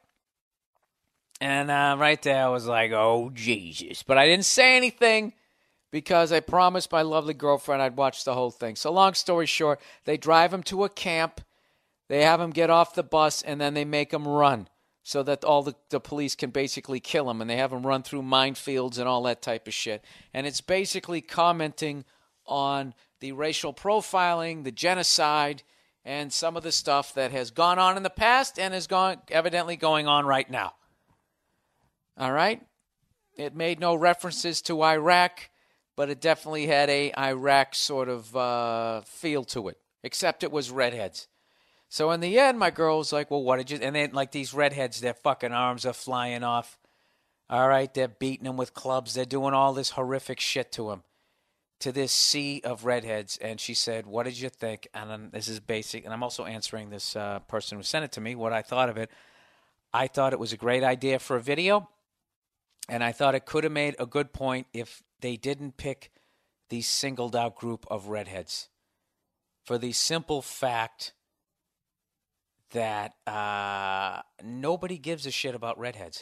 S1: And uh, right there, I was like, oh, Jesus. But I didn't say anything because I promised my lovely girlfriend I'd watch the whole thing. So long story short, they drive him to a camp. They have him get off the bus, and then they make him run so that all the, the police can basically kill him. And they have him run through minefields and all that type of shit. And it's basically commenting on the racial profiling, the genocide, and some of the stuff that has gone on in the past and is gone, evidently going on right now. All right? It made no references to Iraq, but it definitely had a Iraq sort of uh, feel to it, except it was redheads. So in the end, my girl was like, well, what did you... And then, like, these redheads, their fucking arms are flying off. All right? They're beating him with clubs. They're doing all this horrific shit to him, to this sea of redheads. And she said, what did you think? And then, this is basic. And I'm also answering this uh, person who sent it to me, what I thought of it. I thought it was a great idea for a video. And I thought it could have made a good point if they didn't pick the singled-out group of redheads. For the simple fact that uh, nobody gives a shit about redheads.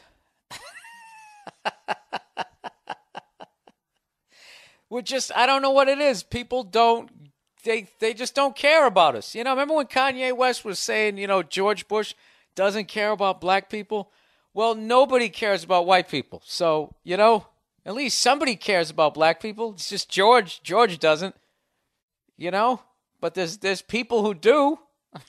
S1: We're just, I don't know what it is. People don't, they they just don't care about us. You know, remember when Kanye West was saying, you know, George Bush doesn't care about black people? Well, nobody cares about white people. So, you know, at least somebody cares about black people. It's just George. George doesn't, you know? But there's there's people who do.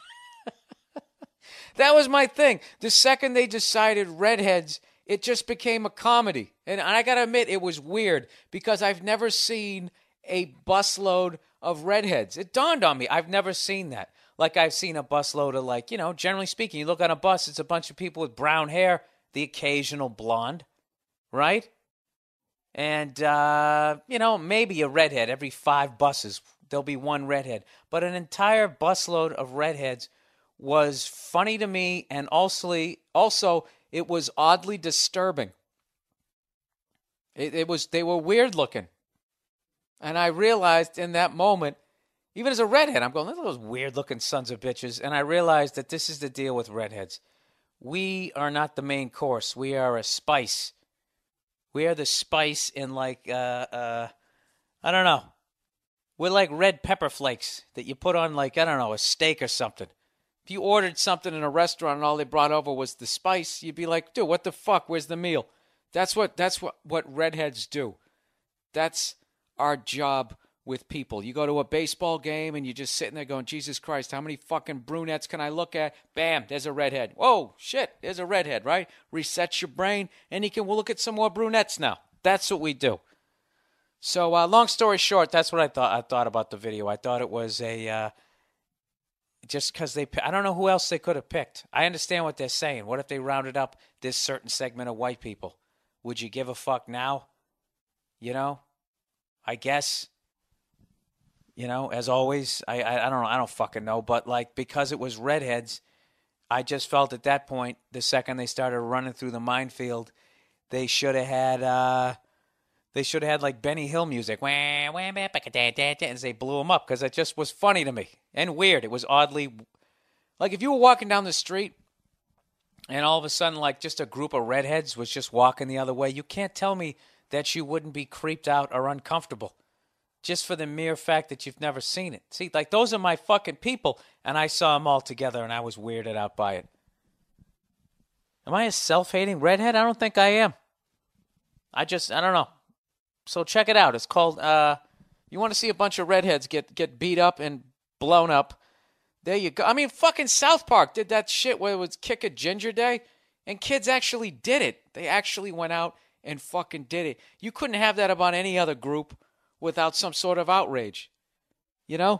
S1: That was my thing. The second they decided redheads, it just became a comedy. And I got to admit, it was weird because I've never seen a busload of redheads. It dawned on me. I've never seen that. Like I've seen a busload of, like, you know, generally speaking, you look on a bus, it's a bunch of people with brown hair, the occasional blonde, right? And, uh, you know, maybe a redhead. Every five buses, there'll be one redhead. But an entire busload of redheads was funny to me, and also, also it was oddly disturbing. It, it was they were weird looking, and I realized in that moment, even as a redhead, I'm going, look at those weird looking sons of bitches, and I realized that this is the deal with redheads. We are not the main course. We are a spice. We are the spice in like uh uh, I don't know. We're like red pepper flakes that you put on like I don't know a steak or something. If you ordered something in a restaurant and all they brought over was the spice, you'd be like, dude, what the fuck? Where's the meal? That's what that's what, what redheads do. That's our job with people. You go to a baseball game and you're just sitting there going, Jesus Christ, how many fucking brunettes can I look at? Bam, there's a redhead. Whoa, shit, there's a redhead, right? Resets your brain, and you can we'll look at some more brunettes now. That's what we do. So, uh, long story short, that's what I thought. I thought about the video. I thought it was a uh, just because they. I don't know who else they could have picked. I understand what they're saying. What if they rounded up this certain segment of white people? Would you give a fuck now? You know, I guess. You know, as always, I, I I don't know. I don't fucking know. But like because it was redheads, I just felt at that point, the second they started running through the minefield, they should have had. Uh, They should have had like Benny Hill music, wah, wah, wah, as they blew him up because it just was funny to me and weird. It was oddly, like if you were walking down the street and all of a sudden like just a group of redheads was just walking the other way, you can't tell me that you wouldn't be creeped out or uncomfortable just for the mere fact that you've never seen it. See, like those are my fucking people, and I saw them all together and I was weirded out by it. Am I a self-hating redhead? I don't think I am. I just, I don't know. So check it out. It's called, uh, you want to see a bunch of redheads get, get beat up and blown up. There you go. I mean, fucking South Park did that shit where it was Kick a Ginger Day, and kids actually did it. They actually went out and fucking did it. You couldn't have that about any other group without some sort of outrage. You know?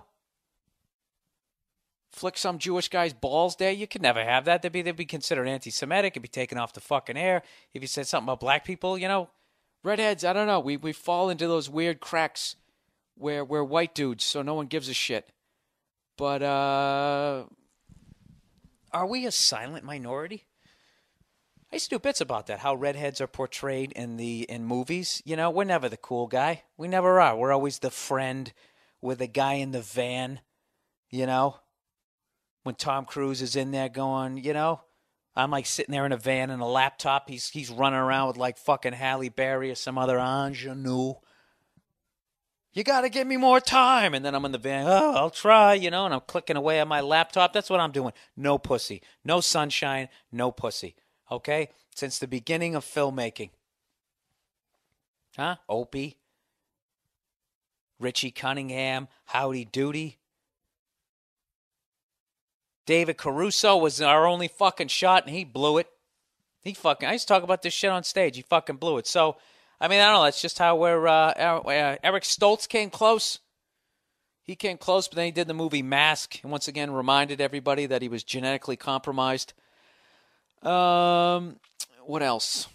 S1: Flick some Jewish guy's balls there. You could never have that. They'd be, they'd be considered anti-Semitic. It'd be taken off the fucking air. If you said something about black people, you know, redheads, I don't know. We we fall into those weird cracks where we're white dudes, so no one gives a shit. But uh, are we a silent minority? I used to do bits about that, how redheads are portrayed in the in movies. You know, we're never the cool guy. We never are. We're always the friend with the guy in the van, you know? When Tom Cruise is in there going, you know, I'm like sitting there in a van and a laptop. He's he's running around with like fucking Halle Berry or some other ingenue. You got to give me more time. And then I'm in the van. Oh, I'll try, you know, and I'm clicking away on my laptop. That's what I'm doing. No pussy. No sunshine. No pussy. Okay? Since the beginning of filmmaking. Huh? Opie. Richie Cunningham. Howdy Doody. David Caruso was our only fucking shot, and he blew it. He fucking, I used to talk about this shit on stage. He fucking blew it. So, I mean, I don't know. That's just how we're, uh, uh, Eric Stoltz came close. He came close, but then he did the movie Mask, and once again reminded everybody that he was genetically compromised. Um, what else?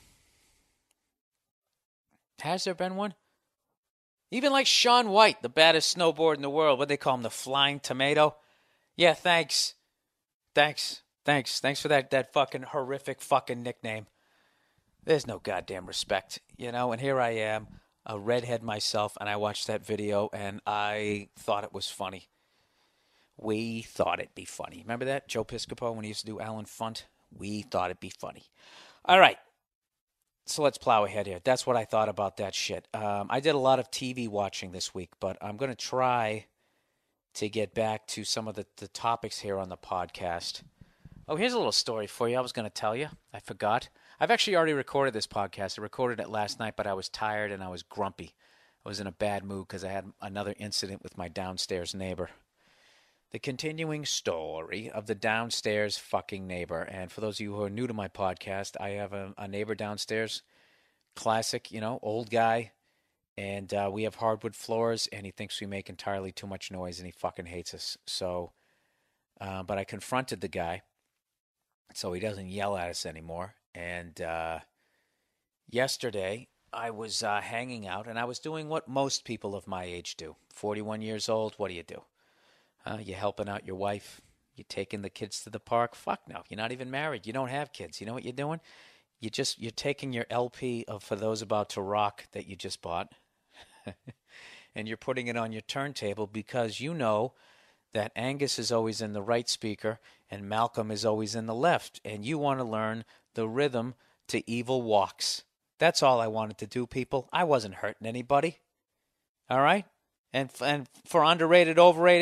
S1: Has there been one? Even like Shaun White, the baddest snowboard in the world. What do they call him? The Flying Tomato? Yeah, thanks. Thanks. Thanks. Thanks for that, that fucking horrific fucking nickname. There's no goddamn respect, you know? And here I am, a redhead myself, and I watched that video, and I thought it was funny. We thought it'd be funny. Remember that? Joe Piscopo, when he used to do Alan Funt? We thought it'd be funny. All right. So let's plow ahead here. That's what I thought about that shit. Um, I did a lot of T V watching this week, but I'm going to try to get back to some of the, the topics here on the podcast. Oh, here's a little story for you I was going to tell you. I forgot. I've actually already recorded this podcast. I recorded it last night, but I was tired and I was grumpy. I was in a bad mood because I had another incident with my downstairs neighbor. The continuing story of the downstairs fucking neighbor. And for those of you who are new to my podcast, I have a, a neighbor downstairs. Classic, you know, old guy. And uh, we have hardwood floors, and he thinks we make entirely too much noise, and he fucking hates us. So, uh, but I confronted the guy, so he doesn't yell at us anymore. And uh, yesterday, I was uh, hanging out, and I was doing what most people of my age do. forty-one years old, what do you do? Uh, you helping out your wife? You taking the kids to the park? Fuck no, you're not even married. You don't have kids. You know what you're doing? You just, you're taking your L P of For Those About to Rock that you just bought, and you're putting it on your turntable because you know that Angus is always in the right speaker and Malcolm is always in the left, and you want to learn the rhythm to Evil Walks. That's all I wanted to do, people. I wasn't hurting anybody. All right? And and for underrated, overrated,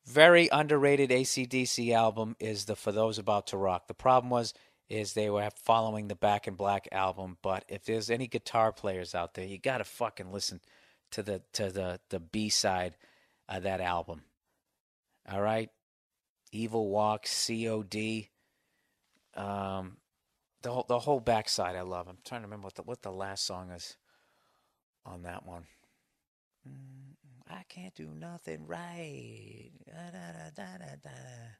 S1: very underrated A C D C album is the For Those About to Rock. The problem was is they were following the Back in Black album, but if there's any guitar players out there, you got to fucking listen to the to the the B-side of that album. All right? Evil Walk, C O D, um the whole, the whole backside I love. I'm trying to remember what the what the last song is on that one. I can't do nothing right. Da, da, da, da, da.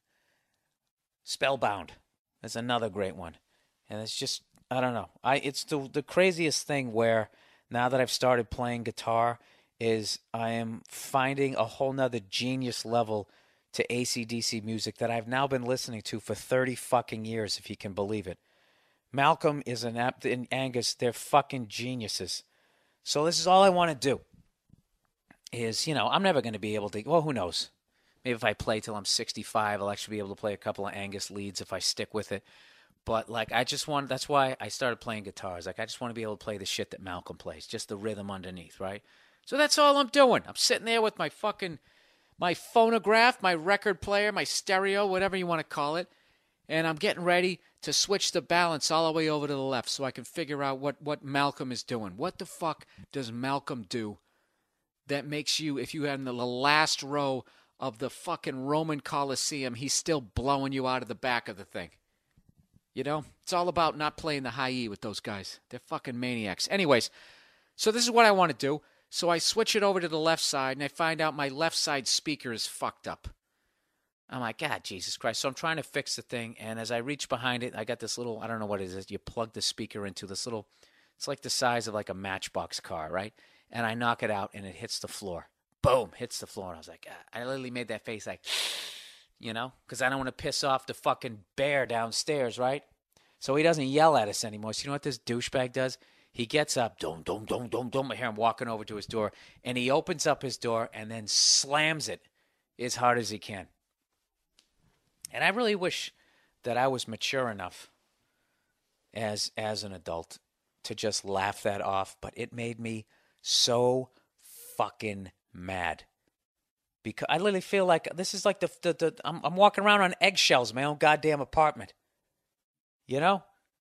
S1: Spellbound. That's another great one. And it's just, I don't know. I It's the the craziest thing where now that I've started playing guitar is I am finding a whole nother genius level to A C D C music that I've now been listening to for thirty fucking years, if you can believe it. Malcolm is an app, and Angus, they're fucking geniuses. So this is all I want to do. Is, you know, I'm never going to be able to, well, who knows? Maybe if I play till I'm sixty-five, I'll actually be able to play a couple of Angus leads if I stick with it. But, like, I just want, that's why I started playing guitars. Like, I just want to be able to play the shit that Malcolm plays, just the rhythm underneath, right? So that's all I'm doing. I'm sitting there with my fucking, my phonograph, my record player, my stereo, whatever you want to call it, and I'm getting ready to switch the balance all the way over to the left so I can figure out what, what Malcolm is doing. What the fuck does Malcolm do that makes you, if you had in the last row of the fucking Roman Coliseum, he's still blowing you out of the back of the thing? You know? It's all about not playing the high E with those guys. They're fucking maniacs. Anyways, so this is what I want to do. So I switch it over to the left side, and I find out my left side speaker is fucked up. I'm like, God, Jesus Christ. So I'm trying to fix the thing, and as I reach behind it, I got this little, I don't know what it is, you plug the speaker into this little, it's like the size of like a Matchbox car, right? And I knock it out, and it hits the floor. Boom, hits the floor. And I was like, ah. I literally made that face like, you know, because I don't want to piss off the fucking bear downstairs, right? So he doesn't yell at us anymore. So you know what this douchebag does? He gets up, dum, dum, dum, dum, dum. I hear him walking over to his door, and he opens up his door and then slams it as hard as he can. And I really wish that I was mature enough as as an adult to just laugh that off, but it made me so fucking mad. Because I literally feel like this is like the, the, the I'm, I'm walking around on eggshells in my own goddamn apartment. You know?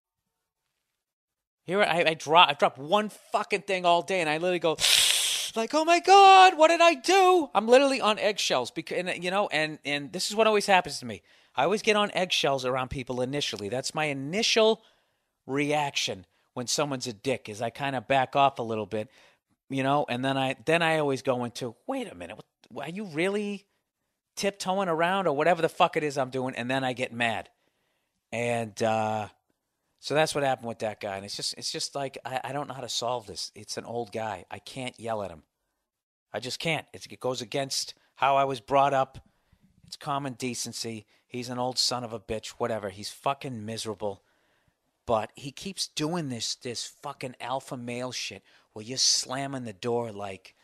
S1: Here I, I drop I drop one fucking thing all day, and I literally go like, oh my God, what did I do? I'm literally on eggshells because, and, you know, and and this is what always happens to me. I always get on eggshells around people initially. That's my initial reaction when someone's a dick, is I kind of back off a little bit, you know, and then I then I always go into, wait a minute, what, are you really tiptoeing around or whatever the fuck it is I'm doing? And then I get mad, and uh, so that's what happened with that guy. And it's just it's just like I, I don't know how to solve this. It's an old guy. I can't yell at him. I just can't. It's, it goes against how I was brought up. It's common decency. He's an old son of a bitch, whatever. He's fucking miserable. But he keeps doing this this fucking alpha male shit where you're slamming the door like,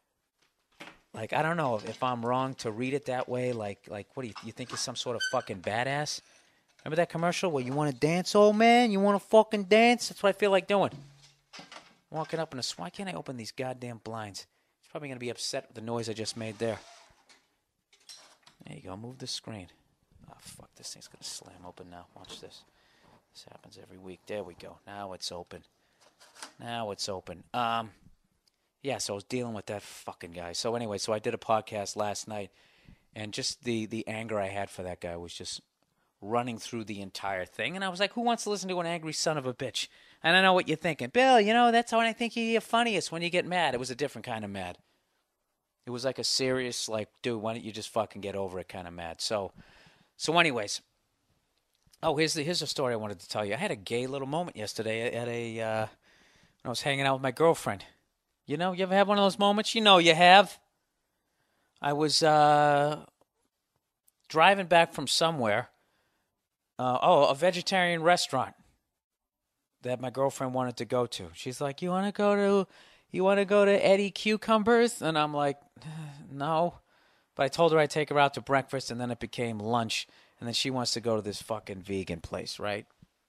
S1: like I don't know if, if I'm wrong to read it that way. Like, like what do you, you think you're some sort of fucking badass? Remember that commercial where you want to dance, old man? You want to fucking dance? That's what I feel like doing. Walking up in a, why can't I open these goddamn blinds? He's probably going to be upset with the noise I just made there. There you go. Move the screen. Oh, fuck. This thing's going to slam open now. Watch this. This happens every week. There we go. Now it's open. Now it's open. Um, yeah, so I was dealing with that fucking guy. So anyway, so I did a podcast last night, and just the, the anger I had for that guy was just running through the entire thing. And I was like, who wants to listen to an angry son of a bitch? And I know what you're thinking. Bill, you know, that's when I think you're funniest, when you get mad. It was a different kind of mad. It was like a serious, like, dude, why don't you just fucking get over it kind of mad. So, so anyways. Oh, here's the here's a story I wanted to tell you. I had a gay little moment yesterday at a, uh, when I was hanging out with my girlfriend. You know, you ever have one of those moments? You know you have. I was uh, driving back from somewhere. Uh, oh, a vegetarian restaurant that my girlfriend wanted to go to. She's like, you want to go to, you want to go to Eddie Cucumbers? And I'm like, no. But I told her I'd take her out to breakfast, and then it became lunch. And then she wants to go to this fucking vegan place, right?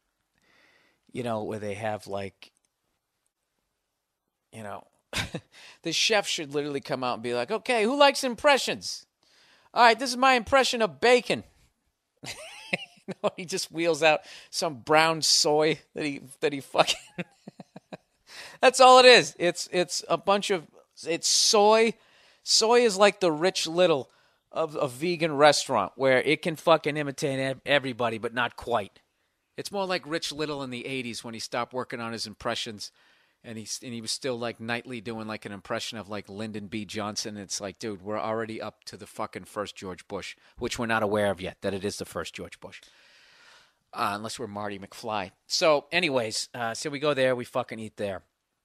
S1: You know, where they have like, you know, the chef should literally come out and be like, okay, who likes impressions? All right, this is my impression of bacon. You know, he just wheels out some brown soy that he that he fucking. That's all it is. It's it's a bunch of it's soy. Soy is like the Rich Little of a vegan restaurant where it can fucking imitate everybody, but not quite. It's more like Rich Little in the eighties when he stopped working on his impressions, and he and he was still like nightly doing like an impression of like Lyndon B. Johnson. It's like, dude, we're already up to the fucking first George Bush, which we're not aware of yet that it is the first George Bush. Uh, unless we're Marty McFly. So, anyways, uh, so we go there, we fucking eat there.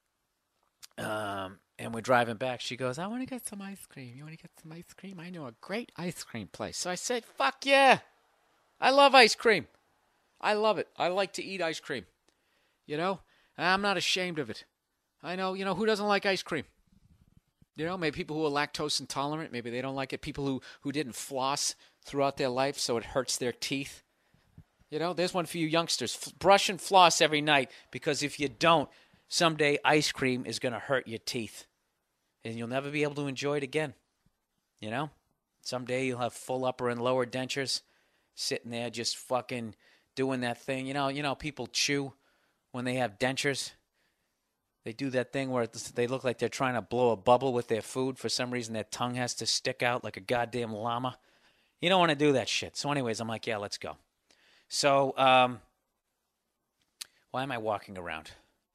S1: Um, and we're driving back. She goes, I want to get some ice cream. You want to get some ice cream? I know a great ice cream place. So I said, fuck yeah. I love ice cream. I love it. I like to eat ice cream. You know? And I'm not ashamed of it. I know, you know, who doesn't like ice cream? You know, maybe people who are lactose intolerant, maybe they don't like it. People who, who didn't floss throughout their life so it hurts their teeth. You know, there's one for you youngsters. F- brush and floss every night, because if you don't, someday ice cream is going to hurt your teeth. And you'll never be able to enjoy it again. You know? Someday you'll have full upper and lower dentures sitting there just fucking doing that thing. You know, you know, people chew when they have dentures. They do that thing where they look like they're trying to blow a bubble with their food. For some reason, their tongue has to stick out like a goddamn llama. You don't want to do that shit. So anyways, I'm like, yeah, let's go. So, um, why am I walking around?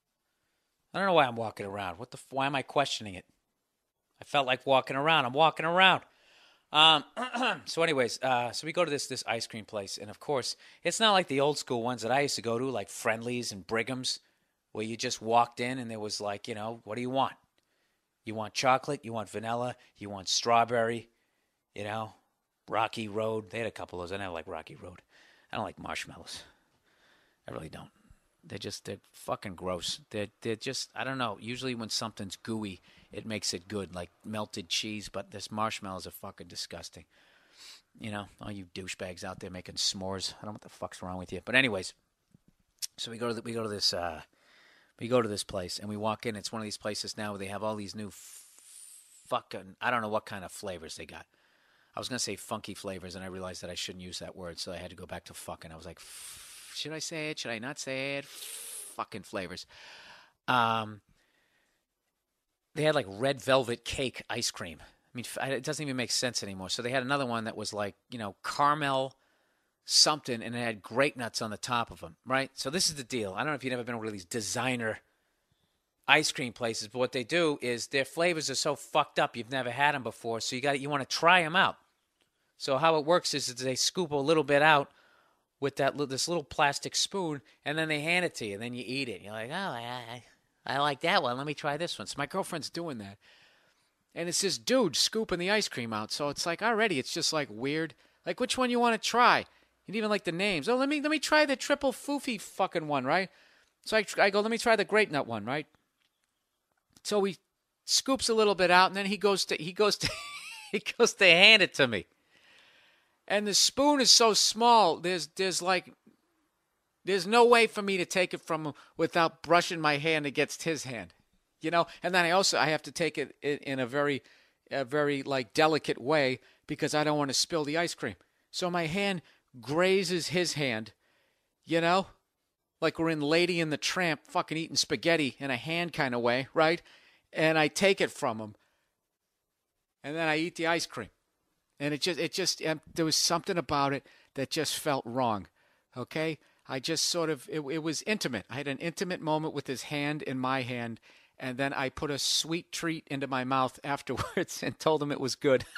S1: I don't know why I'm walking around. What the? Why am I questioning it? I felt like walking around. I'm walking around. Um, so anyways, uh, so we go to this this ice cream place, and of course, it's not like the old school ones that I used to go to, like Friendly's and Brigham's, where you just walked in and there was like, you know, what do you want? You want chocolate? You want vanilla? You want strawberry? You know, Rocky Road. They had a couple of those. I never like Rocky Road. I don't like marshmallows. I really don't. They're just, they're fucking gross. They're, they're just, I don't know. Usually when something's gooey, it makes it good, like melted cheese. But this marshmallows are fucking disgusting. You know, all you douchebags out there making s'mores. I don't know what the fuck's wrong with you. But anyways, so we go to the, we go to this, uh, we go to this place and we walk in. It's one of these places now where they have all these new f- fucking, I don't know what kind of flavors they got. I was going to say funky flavors, and I realized that I shouldn't use that word, so I had to go back to fucking. I was like, should I say it? Should I not say it? Fucking flavors. Um, they had like red velvet cake ice cream. I mean, it doesn't even make sense anymore. So they had another one that was like, you know, caramel something, and it had grape nuts on the top of them, right? So this is the deal. I don't know if you've ever been to one of these designer ice cream places, but what they do is their flavors are so fucked up, you've never had them before, so you got you want to try them out. So how it works is that they scoop a little bit out with that this little plastic spoon, and then they hand it to you, and then you eat it. You're like, oh, I, I like that one. Let me try this one. So my girlfriend's doing that. And it's this dude scooping the ice cream out. So it's like already it's just like weird. Like, which one you want to try? You even like the names. Oh, let me let me try the triple foofy fucking one, right? So I, I go, let me try the grape nut one, right? So he scoops a little bit out, and then he goes to he goes to he goes to hand it to me. And the spoon is so small, there's there's like there's no way for me to take it from him without brushing my hand against his hand. You know? And then I also I have to take it in a very a very like delicate way because I don't want to spill the ice cream. So my hand grazes his hand, you know? Like we're in Lady and the Tramp fucking eating spaghetti in a hand kind of way, right? And I take it from him. And then I eat the ice cream. And it just, it just, um, there was something about it that just felt wrong, okay? I just sort of, it, it was intimate. I had an intimate moment with his hand in my hand, and then I put a sweet treat into my mouth afterwards and told him it was good.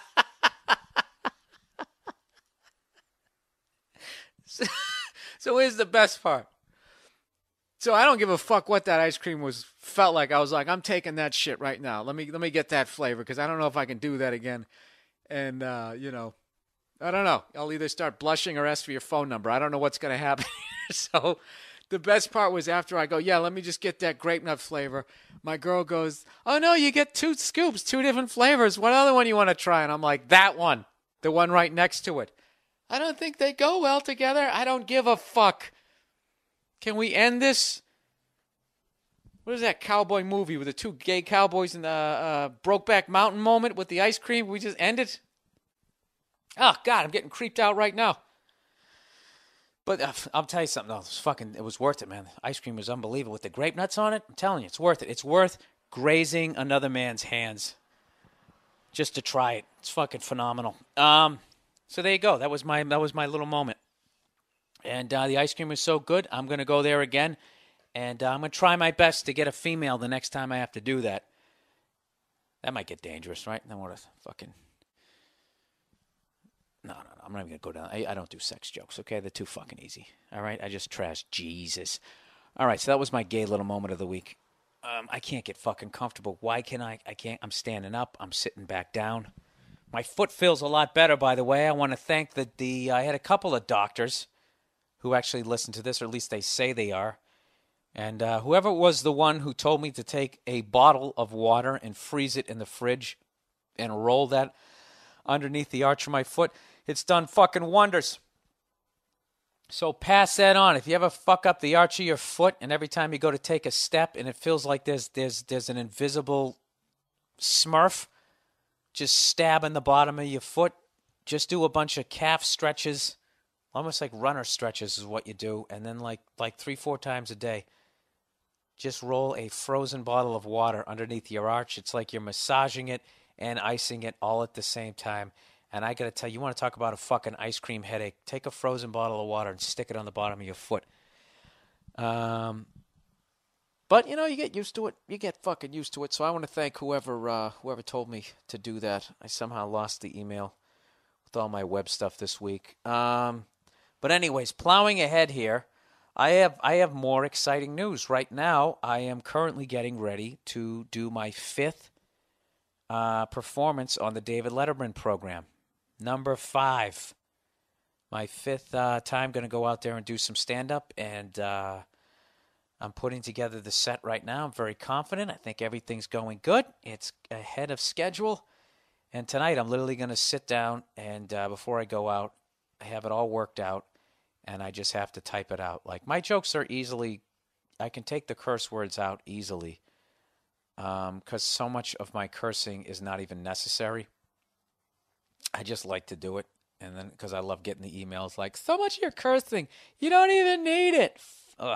S1: so, so here's the best part. So I don't give a fuck what that ice cream was felt like. I was like, I'm taking that shit right now. Let me let me get that flavor because I don't know if I can do that again. And, uh, you know, I don't know. I'll either start blushing or ask for your phone number. I don't know what's going to happen. So the best part was after I go, yeah, let me just get that grape nut flavor. My girl goes, oh, no, you get two scoops, two different flavors. What other one you want to try? And I'm like, that one, the one right next to it. I don't think they go well together. I don't give a fuck. Can we end this? What is that cowboy movie with the two gay cowboys in the uh, Brokeback Mountain moment with the ice cream? We just end it? Oh, God, I'm getting creeped out right now. But uh, I'll tell you something else. It was fucking, it was worth it, man. The ice cream was unbelievable. With the grape nuts on it, I'm telling you, it's worth it. It's worth grazing another man's hands just to try it. It's fucking phenomenal. Um, so there you go. That was my that was my little moment. And uh, the ice cream was so good, I'm going to go there again. And uh, I'm going to try my best to get a female the next time I have to do that. That might get dangerous, right? Then what a fucking... No, no, no. I'm not even going to go down. I, I don't do sex jokes, okay? They're too fucking easy. All right? I just trash Jesus. All right, so that was my gay little moment of the week. Um, I can't get fucking comfortable. Why can I? I can't. I'm standing up. I'm sitting back down. My foot feels a lot better, by the way. I want to thank the, the... I had a couple of doctors who actually listened to this, or at least they say they are. And uh, whoever was the one who told me to take a bottle of water and freeze it in the fridge and roll that underneath the arch of my foot, it's done fucking wonders. So pass that on. If you ever fuck up the arch of your foot and every time you go to take a step and it feels like there's there's there's an invisible smurf just stabbing the bottom of your foot, just do a bunch of calf stretches, almost like runner stretches is what you do, and then like like three, four times a day, just roll a frozen bottle of water underneath your arch. It's like you're massaging it and icing it all at the same time. And I got to tell you, you want to talk about a fucking ice cream headache, take a frozen bottle of water and stick it on the bottom of your foot. Um, but, you know, you get used to it. You get fucking used to it. So I want to thank whoever uh, whoever told me to do that. I somehow lost the email with all my web stuff this week. Um, but anyways, plowing ahead here, I have I have more exciting news. Right now, I am currently getting ready to do my fifth uh, performance on the David Letterman program. Number five. My fifth uh, time going to go out there and do some stand-up, and uh, I'm putting together the set right now. I'm very confident. I think everything's going good. It's ahead of schedule. And tonight I'm literally going to sit down, and uh, before I go out, I have it all worked out, and I just have to type it out. Like, my jokes are easily, I can take the curse words out easily, because um, so much of my cursing is not even necessary. I just like to do it. And then, because I love getting the emails like, so much of your cursing, you don't even need it. Ugh.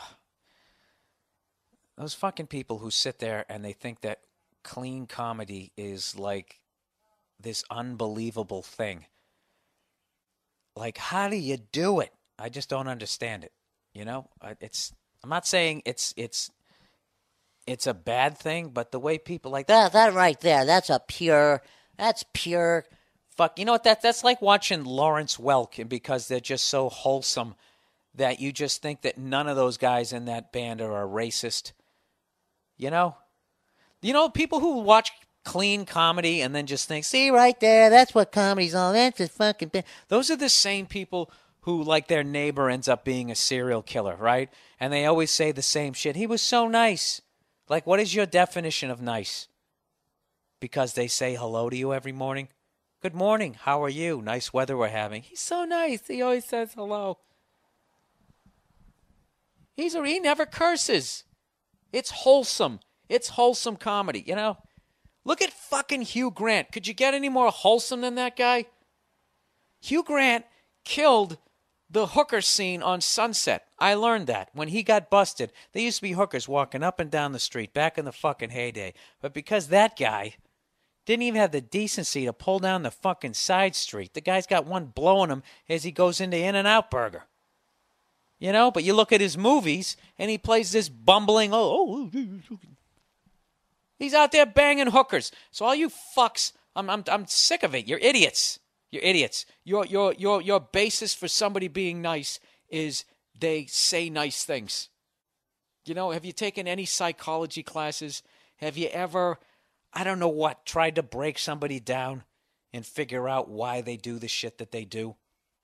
S1: Those fucking people who sit there and they think that clean comedy is like this unbelievable thing. Like, how do you do it? I just don't understand it. You know, it's, I'm not saying it's, it's, it's a bad thing, but the way people like that, that right there, that's a pure, that's pure. Fuck, you know what, that that's like watching Lawrence Welk, and because they're just so wholesome that you just think that none of those guys in that band are a racist. You know? You know, people who watch clean comedy and then just think, see right there, that's what comedy's all, that's a fucking band. Those are the same people who, like, their neighbor ends up being a serial killer, right? And they always say the same shit. He was so nice. Like, what is your definition of nice? Because they say hello to you every morning? Good morning. How are you? Nice weather we're having. He's so nice. He always says hello. He's a, he never curses. It's wholesome. It's wholesome comedy, you know? Look at fucking Hugh Grant. Could you get any more wholesome than that guy? Hugh Grant killed the hooker scene on Sunset. I learned that. When he got busted, there used to be hookers walking up and down the street back in the fucking heyday. But because that guy didn't even have the decency to pull down the fucking side street. The guy's got one blowing him as he goes into In-N-Out Burger. You know, but you look at his movies, and he plays this bumbling, oh, oh, he's out there banging hookers. So all you fucks, I'm I'm I'm sick of it. You're idiots. You're idiots. Your your your your basis for somebody being nice is they say nice things. You know, have you taken any psychology classes? Have you ever, I don't know what, tried to break somebody down and figure out why they do the shit that they do?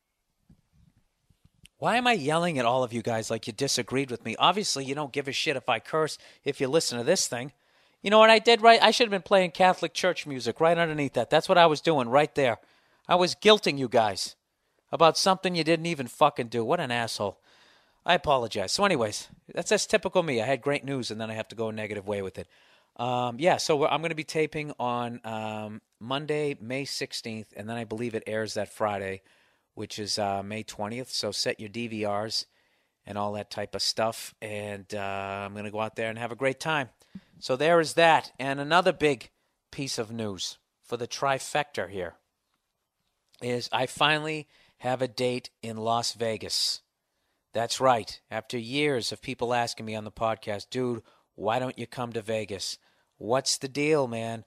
S1: Why am I yelling at all of you guys like you disagreed with me? Obviously, you don't give a shit if I curse if you listen to this thing. You know what I did right? I should have been playing Catholic church music right underneath that. That's what I was doing right there. I was guilting you guys about something you didn't even fucking do. What an asshole. I apologize. So anyways, that's that's typical me. I had great news, and then I have to go a negative way with it. Um, yeah, so we're, I'm going to be taping on um, Monday, May sixteenth, and then I believe it airs that Friday, which is uh, May twentieth. So set your D V Rs and all that type of stuff, and uh, I'm going to go out there and have a great time. So there is that. And another big piece of news for the trifecta here is I finally have a date in Las Vegas. That's right. After years of people asking me on the podcast, dude, why don't you come to Vegas? What's the deal, man?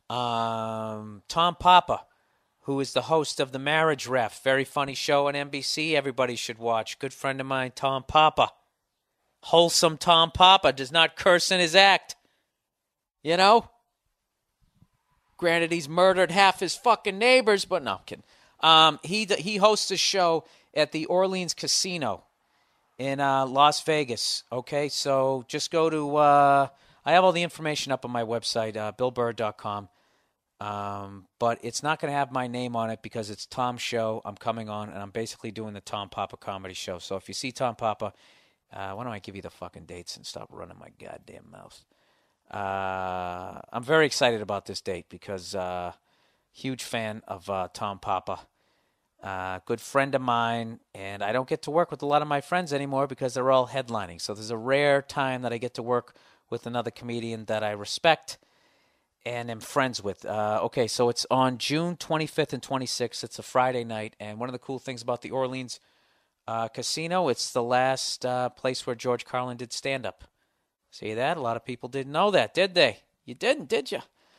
S1: Um, Tom Papa, who is the host of The Marriage Ref, very funny show on N B C, everybody should watch. Good friend of mine, Tom Papa. Wholesome Tom Papa does not curse in his act. You know? Granted, he's murdered half his fucking neighbors, but no, I'm kidding. Um, he, he hosts a show at the Orleans Casino in uh, Las Vegas. Okay, so just go to, uh, I have all the information up on my website, uh, bill burr dot com. Um, but it's not going to have my name on it because it's Tom's show. I'm coming on, and I'm basically doing the Tom Papa comedy show. So if you see Tom Papa, uh, why don't I give you the fucking dates and stop running my goddamn mouth? Uh, I'm very excited about this date because uh, huge fan of uh, Tom Papa. Uh, good friend of mine, and I don't get to work with a lot of my friends anymore because they're all headlining. So there's a rare time that I get to work with another comedian that I respect and am friends with. Uh, okay, so it's on June twenty-fifth and twenty-sixth. It's a Friday night, and one of the cool things about the Orleans uh, Casino, it's the last uh, place where George Carlin did stand-up. See that? A lot of people didn't know that, did they? You didn't, did you?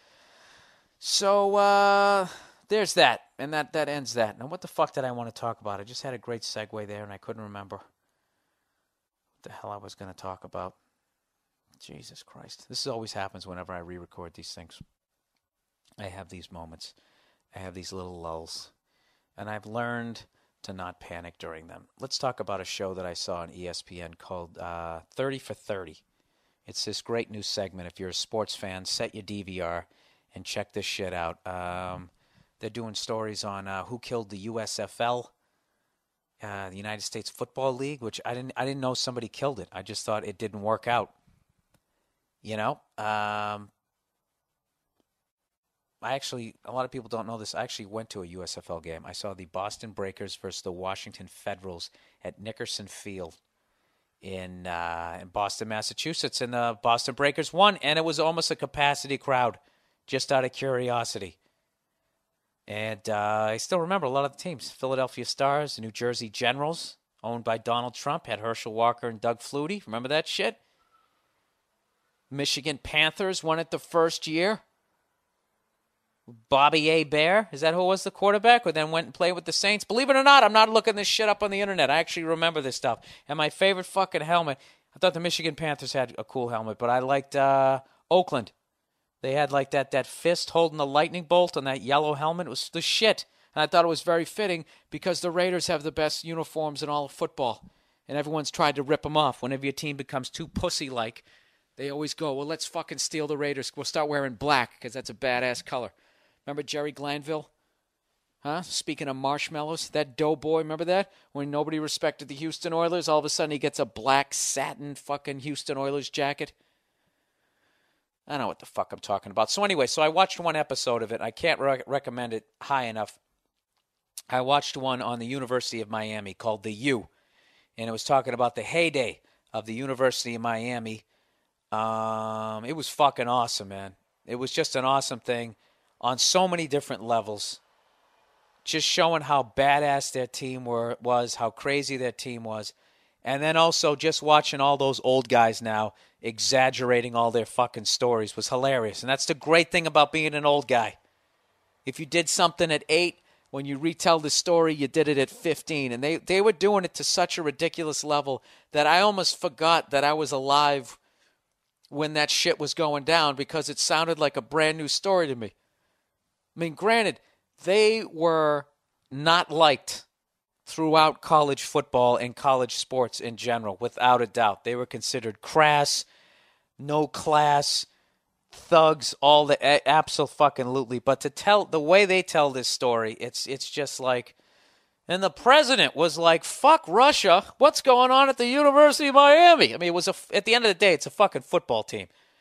S1: So, uh... there's that, and that, that ends that. Now, what the fuck did I want to talk about? I just had a great segue there, and I couldn't remember what the hell I was going to talk about. Jesus Christ. This always happens whenever I re-record these things. I have these moments. I have these little lulls. And I've learned to not panic during them. Let's talk about a show that I saw on E S P N called uh, thirty for thirty. It's this great new segment. If you're a sports fan, set your D V R and check this shit out. Um... They're doing stories on uh, who killed the U S F L, uh, the United States Football League, which I didn't I didn't know somebody killed it. I just thought it didn't work out. You know, um, I actually, a lot of people don't know this. I actually went to a U S F L game. I saw the Boston Breakers versus the Washington Federals at Nickerson Field in uh, in Boston, Massachusetts, and the Boston Breakers won, and it was almost a capacity crowd, just out of curiosity. And uh, I still remember a lot of the teams. Philadelphia Stars, the New Jersey Generals, owned by Donald Trump, had Herschel Walker and Doug Flutie. Remember that shit? Michigan Panthers won it the first year. Bobby A. Bear, is that who was the quarterback, who then went and played with the Saints? Believe it or not, I'm not looking this shit up on the internet. I actually remember this stuff. And my favorite fucking helmet, I thought the Michigan Panthers had a cool helmet, but I liked uh, Oakland. They had like that that fist holding the lightning bolt on that yellow helmet. It was the shit. And I thought it was very fitting because the Raiders have the best uniforms in all of football. And everyone's tried to rip them off. Whenever your team becomes too pussy-like, they always go, well, let's fucking steal the Raiders. We'll start wearing black because that's a badass color. Remember Jerry Glanville? Huh? Speaking of marshmallows, that doughboy, remember that? When nobody respected the Houston Oilers, all of a sudden he gets a black satin fucking Houston Oilers jacket. I don't know what the fuck I'm talking about. So anyway, so I watched one episode of it. I can't re- recommend it high enough. I watched one on the University of Miami called The U, and it was talking about the heyday of the University of Miami. Um, it was fucking awesome, man. It was just an awesome thing on so many different levels. Just showing how badass their team were was, how crazy their team was. And then also just watching all those old guys now exaggerating all their fucking stories was hilarious. And that's the great thing about being an old guy. If you did something at eight, when you retell the story, you did it at fifteen. And they, they were doing it to such a ridiculous level that I almost forgot that I was alive when that shit was going down because it sounded like a brand new story to me. I mean, granted, they were not liked throughout college football and college sports in general, without a doubt. They were considered crass, no class, thugs, all the absolutely. But to tell the way they tell this story, it's it's just like, and the president was like, "Fuck Russia! What's going on at the University of Miami?" I mean, it was a. At the end of the day, it's a fucking football team.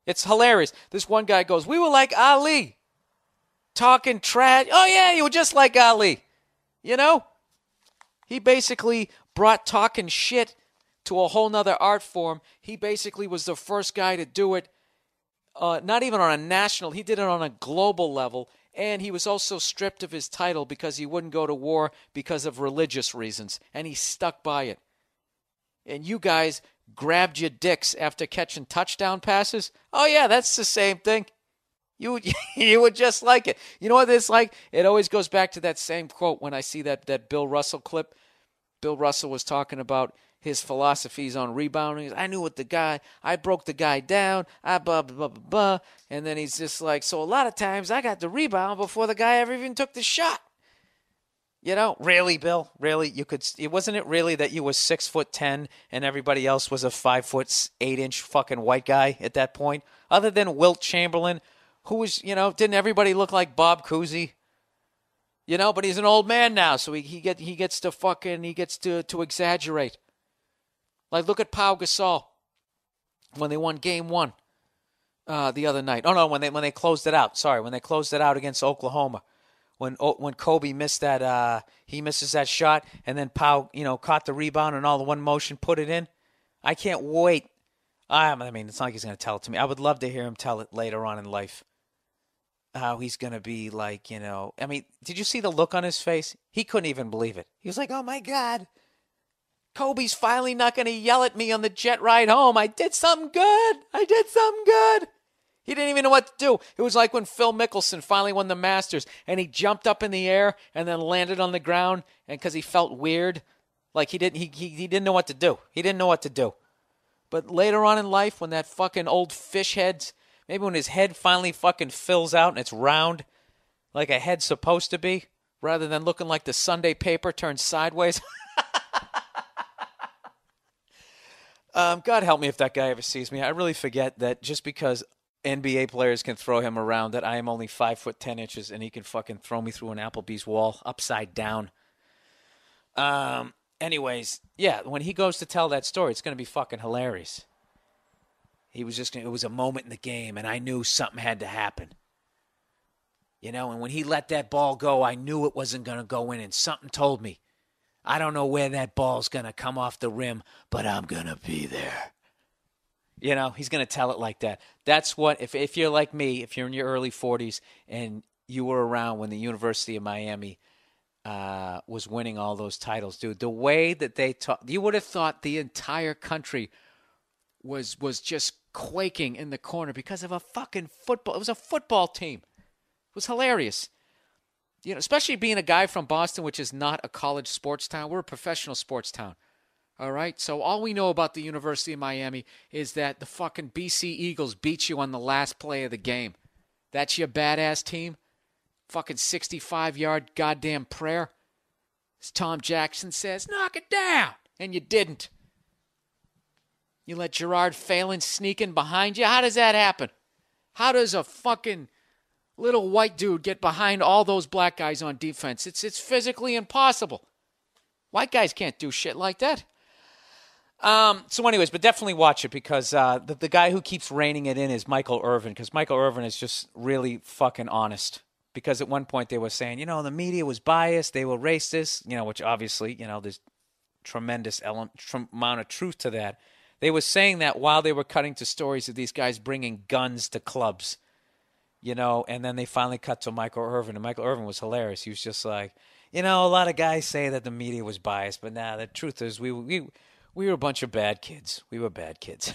S1: It's hilarious. This one guy goes, we were like Ali. Talking trash. Oh, yeah, you were just like Ali. You know? He basically brought talking shit to a whole nother art form. He basically was the first guy to do it, uh, not even on a national. He did it on a global level. And he was also stripped of his title because he wouldn't go to war because of religious reasons. And he stuck by it. And you guys grabbed your dicks after catching touchdown passes? Oh, yeah, that's the same thing. You you would just like it. You know what it's like? It always goes back to that same quote when I see that, that Bill Russell clip. Bill Russell was talking about his philosophies on rebounding. I knew what the guy, I broke the guy down, I blah, blah, blah, blah, blah. And then he's just like, so a lot of times I got the rebound before the guy ever even took the shot. You know, really, Bill? Really? You could, it wasn't it really that you was six foot ten and everybody else was a five foot eight inch fucking white guy at that point? Other than Wilt Chamberlain, who was, you know, didn't everybody look like Bob Cousy? You know, but he's an old man now, so he, he get he gets to fucking he gets to to exaggerate. Like look at Pau Gasol when they won game one uh, the other night. Oh no, when they when they closed it out. Sorry, when they closed it out against Oklahoma. When when Kobe missed that uh, he misses that shot and then Pau, you know, caught the rebound and all the one motion put it in. I can't wait. I mean, it's not like he's going to tell it to me. I would love to hear him tell it later on in life. How he's going to be like, you know, I mean, did you see the look on his face? He couldn't even believe it. He was like, oh my God, Kobe's finally not going to yell at me on the jet ride home. I did something good. I did something good. He didn't even know what to do. It was like when Phil Mickelson finally won the Masters and he jumped up in the air and then landed on the ground and because he felt weird, like he didn't, he, he, he didn't know what to do. He didn't know what to do. But later on in life, when that fucking old fish head's, maybe when his head finally fucking fills out and it's round, like a head's supposed to be, rather than looking like the Sunday paper turned sideways. um, God help me if that guy ever sees me. I really forget that just because N B A players can throw him around, that I am only five foot ten inches and he can fucking throw me through an Applebee's wall upside down. Um. Anyways, yeah, when he goes to tell that story, it's going to be fucking hilarious. He was just, it was a moment in the game, and I knew something had to happen. You know, and when he let that ball go, I knew it wasn't going to go in, and something told me, I don't know where that ball's going to come off the rim, but I'm going to be there. You know, he's going to tell it like that. That's what, if if you're like me, if you're in your early forties, and you were around when the University of Miami uh, was winning all those titles, dude, the way that they talk, you would have thought the entire country was was just quaking in the corner because of a fucking football. It was a football team. It was hilarious. You know, especially being a guy from Boston, which is not a college sports town. We're a professional sports town. All right? So all we know about the University of Miami is that the fucking B C Eagles beat you on the last play of the game. That's your badass team? Fucking sixty-five-yard goddamn prayer? As Tom Jackson says, knock it down. And you didn't. You let Gerard Phelan sneak in behind you? How does that happen? How does a fucking little white dude get behind all those black guys on defense? It's it's physically impossible. White guys can't do shit like that. Um, so anyways, but definitely watch it because uh, the, the guy who keeps reining it in is Michael Irvin, because Michael Irvin is just really fucking honest. Because at one point they were saying, you know, the media was biased, they were racist, you know, which obviously, you know, there's tremendous element, tr- amount of truth to that. They were saying that while they were cutting to stories of these guys bringing guns to clubs, you know, and then they finally cut to Michael Irvin, and Michael Irvin was hilarious. He was just like, you know, a lot of guys say that the media was biased, but nah, the truth is we we we were a bunch of bad kids. We were bad kids.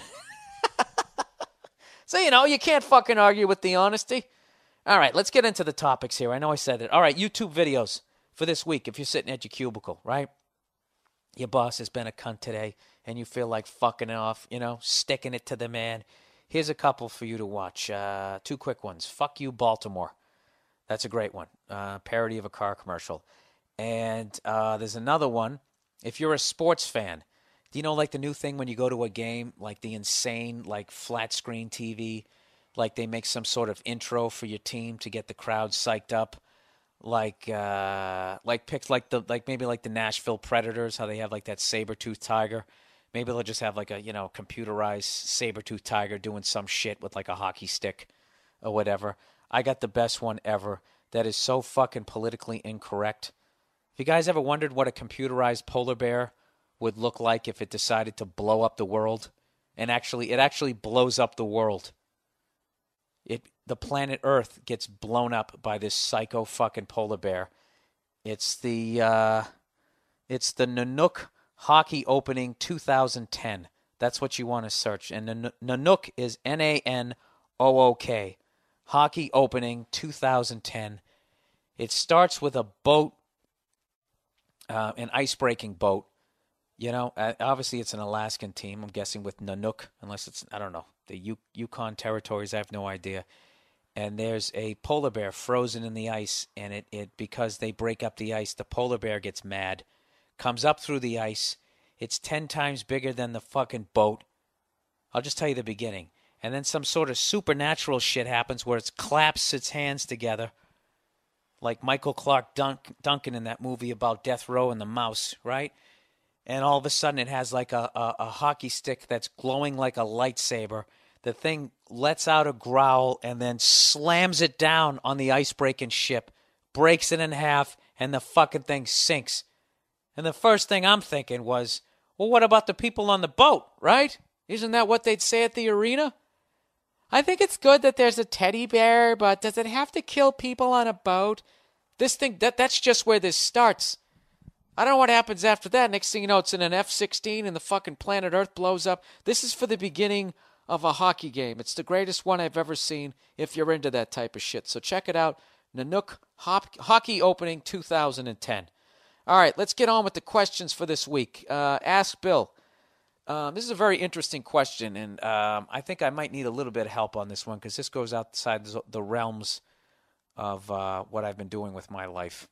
S1: So, you know, you can't fucking argue with the honesty. All right, let's get into the topics here. I know I said it. All right, YouTube videos for this week if you're sitting at your cubicle, right? Your boss has been a cunt today, and you feel like fucking it off, you know, sticking it to the man. Here's a couple for you to watch. Uh, two quick ones. Fuck You, Baltimore. That's a great one. Uh, parody of a car commercial. And uh, there's another one. If you're a sports fan, do you know like the new thing when you go to a game, like the insane like flat screen T V, like they make some sort of intro for your team to get the crowd psyched up? Like, uh, like picked like the like maybe like the Nashville Predators, how they have like that saber-toothed tiger. Maybe they'll just have like a, you know, computerized saber-toothed tiger doing some shit with like a hockey stick or whatever. I got the best one ever that is so fucking politically incorrect. If you guys ever wondered what a computerized polar bear would look like if it decided to blow up the world, and actually, it actually blows up the world. It the planet Earth gets blown up by this psycho fucking polar bear. It's the uh, it's the Nanook Hockey Opening two thousand ten. That's what you want to search. And Nan- Nanook is N A N O O K. Hockey Opening two thousand ten. It starts with a boat, uh, an ice-breaking boat. You know, uh, obviously it's an Alaskan team, I'm guessing, with Nanook, unless it's, I don't know, the U- Yukon territories, I have no idea. And there's a polar bear frozen in the ice, and it, it because they break up the ice, the polar bear gets mad, comes up through the ice. It's ten times bigger than the fucking boat. I'll just tell you the beginning. And then some sort of supernatural shit happens where it claps its hands together, like Michael Clark Dunk- Duncan in that movie about Death Row and the mouse, right? And all of a sudden it has like a, a, a hockey stick that's glowing like a lightsaber. The thing lets out a growl and then slams it down on the ice-breaking ship, breaks it in half, and the fucking thing sinks. And the first thing I'm thinking was, well, what about the people on the boat, right? Isn't that what they'd say at the arena? I think it's good that there's a teddy bear, but does it have to kill people on a boat? This thing, that that's just where this starts. I don't know what happens after that. Next thing you know, it's in an F sixteen and the fucking planet Earth blows up. This is for the beginning of a hockey game. It's the greatest one I've ever seen if you're into that type of shit. So check it out. Nanook Hop- Hockey Opening two thousand ten. All right, let's get on with the questions for this week. Uh, Ask Bill. Um, this is a very interesting question, and um, I think I might need a little bit of help on this one because this goes outside the realms of uh, what I've been doing with my life.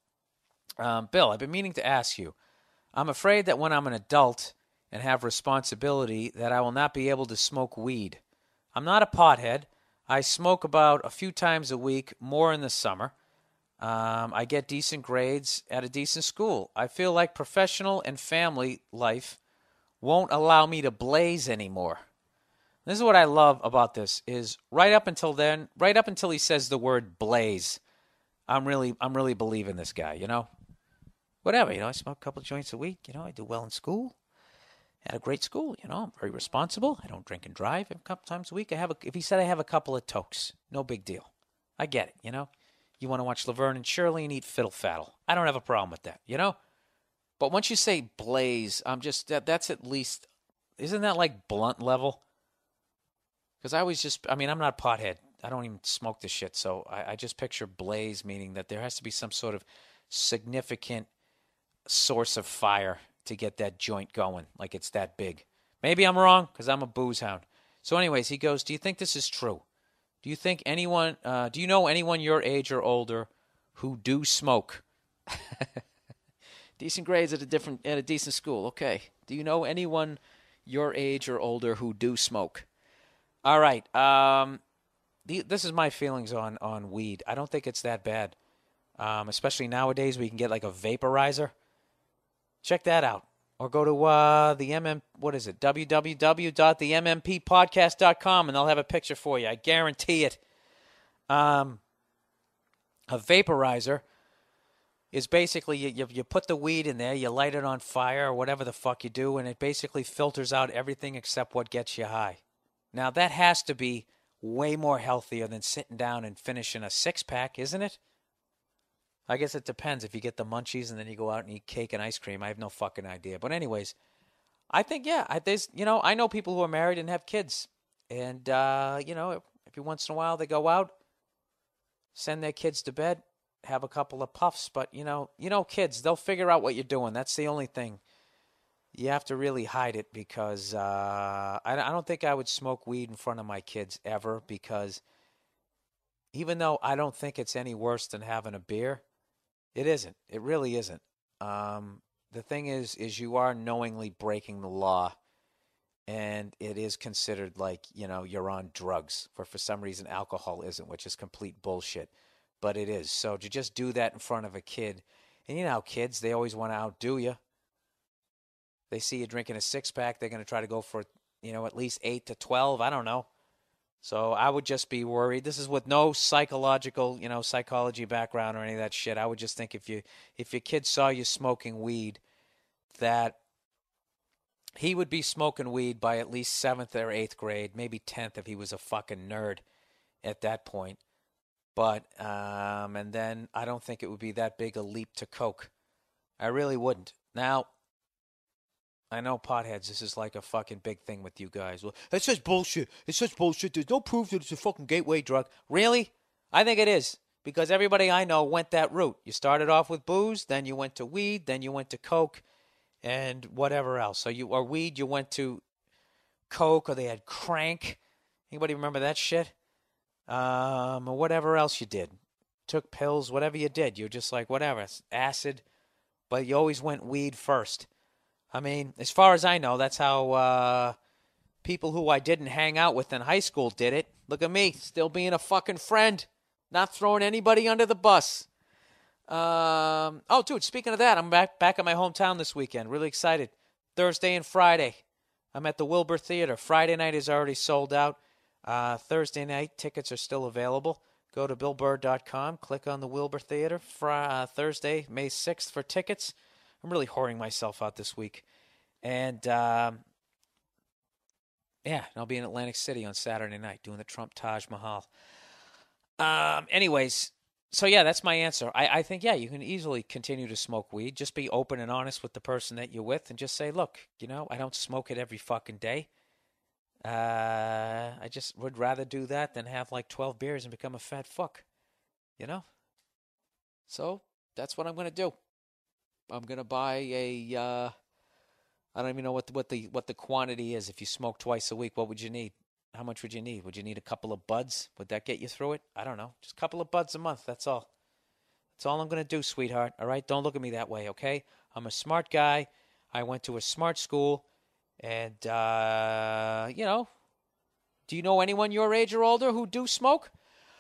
S1: Um, Bill, I've been meaning to ask you. I'm afraid that when I'm an adult and have responsibility that I will not be able to smoke weed. I'm not a pothead. I smoke about a few times a week, more in the summer. Um, I get decent grades at a decent school. I feel like professional and family life won't allow me to blaze anymore. This is what I love about this, is right up until then, right up until he says the word blaze, I'm really I'm really believing this guy, you know? Whatever, you know, I smoke a couple of joints a week, you know, I do well in school. At a great school, you know, I'm very responsible. I don't drink and drive a couple times a week. I have a, if he said I have a couple of tokes, no big deal. I get it, you know? You want to watch Laverne and Shirley and eat fiddle faddle. I don't have a problem with that, you know? But once you say blaze, I'm just, that, that's at least, isn't that like blunt level? Because I always just, I mean, I'm not a pothead. I don't even smoke this shit. So I, I just picture blaze, meaning that there has to be some sort of significant source of fire to get that joint going, like it's that big. Maybe I'm wrong, because I'm a booze hound. So anyways, he goes, do you think this is true? Do you think anyone, uh, do you know anyone your age or older who do smoke? Decent grades at a different at a decent school. Okay. Do you know anyone your age or older who do smoke? All right. Um, the, this is my feelings on on weed. I don't think it's that bad. Um, especially nowadays, we can get like a vaporizer. Check that out, or go to uh, the M M. What is it? w w w dot the m m p podcast dot com, and they'll have a picture for you. I guarantee it. Um, a vaporizer is basically you, you you put the weed in there, you light it on fire or whatever the fuck you do, and it basically filters out everything except what gets you high. Now, that has to be way more healthier than sitting down and finishing a six-pack, isn't it? I guess it depends. If you get the munchies and then you go out and eat cake and ice cream, I have no fucking idea. But anyways, I think, yeah, I, there's, you know, I know people who are married and have kids. And, uh, you know, every once in a while they go out, send their kids to bed, have a couple of puffs, but you know, you know, kids, they'll figure out what you're doing. That's the only thing. You have to really hide it because uh, I, I don't think I would smoke weed in front of my kids ever, because even though I don't think it's any worse than having a beer, it isn't. It really isn't. Um, the thing is, is you are knowingly breaking the law, and it is considered like, you know, you're on drugs. For for some reason, alcohol isn't, which is complete bullshit. But it is. So to just do that in front of a kid, and you know how kids, they always want to outdo you. They see you drinking a six-pack, they're going to try to go for, you know, at least eight to twelve. I don't know. So I would just be worried. This is with no psychological, you know, psychology background or any of that shit. I would just think if you if your kid saw you smoking weed, that he would be smoking weed by at least seventh or eighth grade, maybe tenth if he was a fucking nerd at that point. But, um, and then I don't think it would be that big a leap to coke. I really wouldn't. Now, I know potheads, this is like a fucking big thing with you guys. Well, that's such bullshit. It's such bullshit. There's no proof that it's a fucking gateway drug. Really? I think it is. Because everybody I know went that route. You started off with booze, then you went to weed, then you went to coke, and whatever else. So you, or weed, you went to coke, or they had crank. Anybody remember that shit? Um, or whatever else you did. Took pills, whatever you did. You're just like, whatever, acid. But you always went weed first. I mean, as far as I know, that's how uh, people who I didn't hang out with in high school did it. Look at me, still being a fucking friend. Not throwing anybody under the bus. Um, oh, dude, speaking of that, I'm back back at my hometown this weekend. Really excited. Thursday and Friday. I'm at the Wilbur Theater. Friday night is already sold out. Uh, Thursday night, tickets are still available. Go to bill burr dot com. Click on the Wilbur Theater. Fr- uh, Thursday, May sixth for tickets. I'm really whoring myself out this week. And, um, yeah, I'll be in Atlantic City on Saturday night doing the Trump Taj Mahal. Um, anyways, so yeah, that's my answer. I, I think, yeah, you can easily continue to smoke weed. Just be open and honest with the person that you're with and just say, look, you know, I don't smoke it every fucking day. Uh, I just would rather do that than have like twelve beers and become a fat fuck, you know? So that's what I'm going to do. I'm going to buy a, uh, I don't even know what the, what the what the quantity is. If you smoke twice a week, what would you need? How much would you need? Would you need a couple of buds? Would that get you through it? I don't know. Just a couple of buds a month. That's all. That's all I'm going to do, sweetheart. All right? Don't look at me that way, okay? I'm a smart guy. I went to a smart school. And, uh, you know, do you know anyone your age or older who do smoke?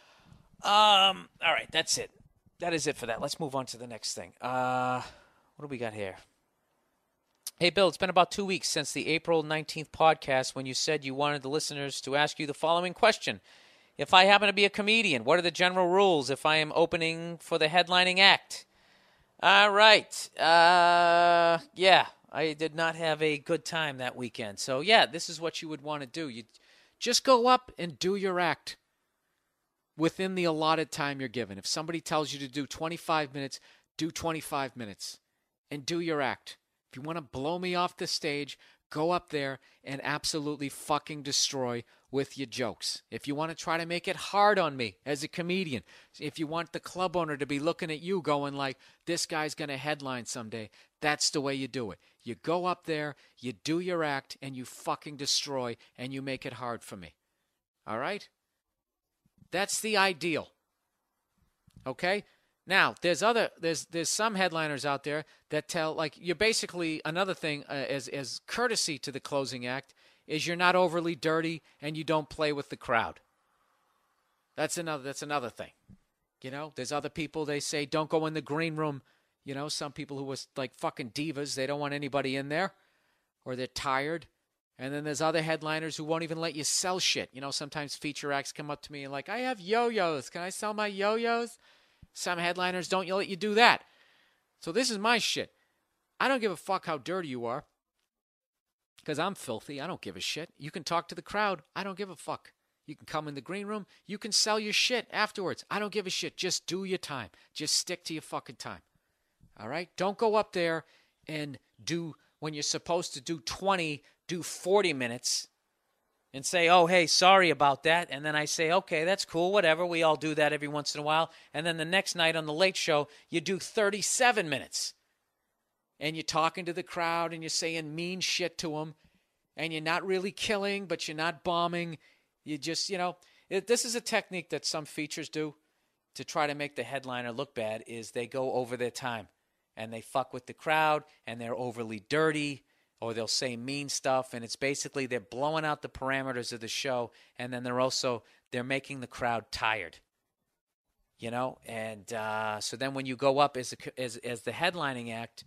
S1: Um, all right, that's it. That is it for that. Let's move on to the next thing. Uh, what do we got here? Hey, Bill, it's been about two weeks since the April nineteenth podcast when you said you wanted the listeners to ask you the following question. If I happen to be a comedian, what are the general rules if I am opening for the headlining act? All right. Uh, yeah. I did not have a good time that weekend. So, yeah, this is what you would want to do. You just go up and do your act within the allotted time you're given. If somebody tells you to do twenty-five minutes, do twenty-five minutes and do your act. If you want to blow me off the stage, go up there and absolutely fucking destroy with your jokes. If you want to try to make it hard on me as a comedian, if you want the club owner to be looking at you going like, this guy's going to headline someday, that's the way you do it. You go up there, you do your act, and you fucking destroy, and you make it hard for me. All right? That's the ideal. Okay? Now, there's other there's there's some headliners out there that tell, like, you're basically, another thing uh, as as courtesy to the closing act is you're not overly dirty and you don't play with the crowd. That's another that's another thing. You know, there's other people, they say don't go in the green room. You know, some people who was like fucking divas, they don't want anybody in there, or they're tired. And then there's other headliners who won't even let you sell shit. You know, sometimes feature acts come up to me and like, I have yo-yos. Can I sell my yo-yos? Some headliners don't let you do that. So this is my shit. I don't give a fuck how dirty you are, because I'm filthy. I don't give a shit. You can talk to the crowd. I don't give a fuck. You can come in the green room. You can sell your shit afterwards. I don't give a shit. Just do your time. Just stick to your fucking time. All right? Don't go up there and do, when you're supposed to do twenty, do forty minutes and say, oh, hey, sorry about that. And then I say, okay, that's cool, whatever. We all do that every once in a while. And then the next night on the Late Show, you do thirty-seven minutes. And you're talking to the crowd and you're saying mean shit to them. And you're not really killing, but you're not bombing. You just, you know, it, this is a technique that some features do to try to make the headliner look bad, is they go over their time. And they fuck with the crowd, and they're overly dirty, or they'll say mean stuff, and it's basically they're blowing out the parameters of the show, and then they're also, they're making the crowd tired. You know? And uh, so then when you go up as, a, as as the headlining act,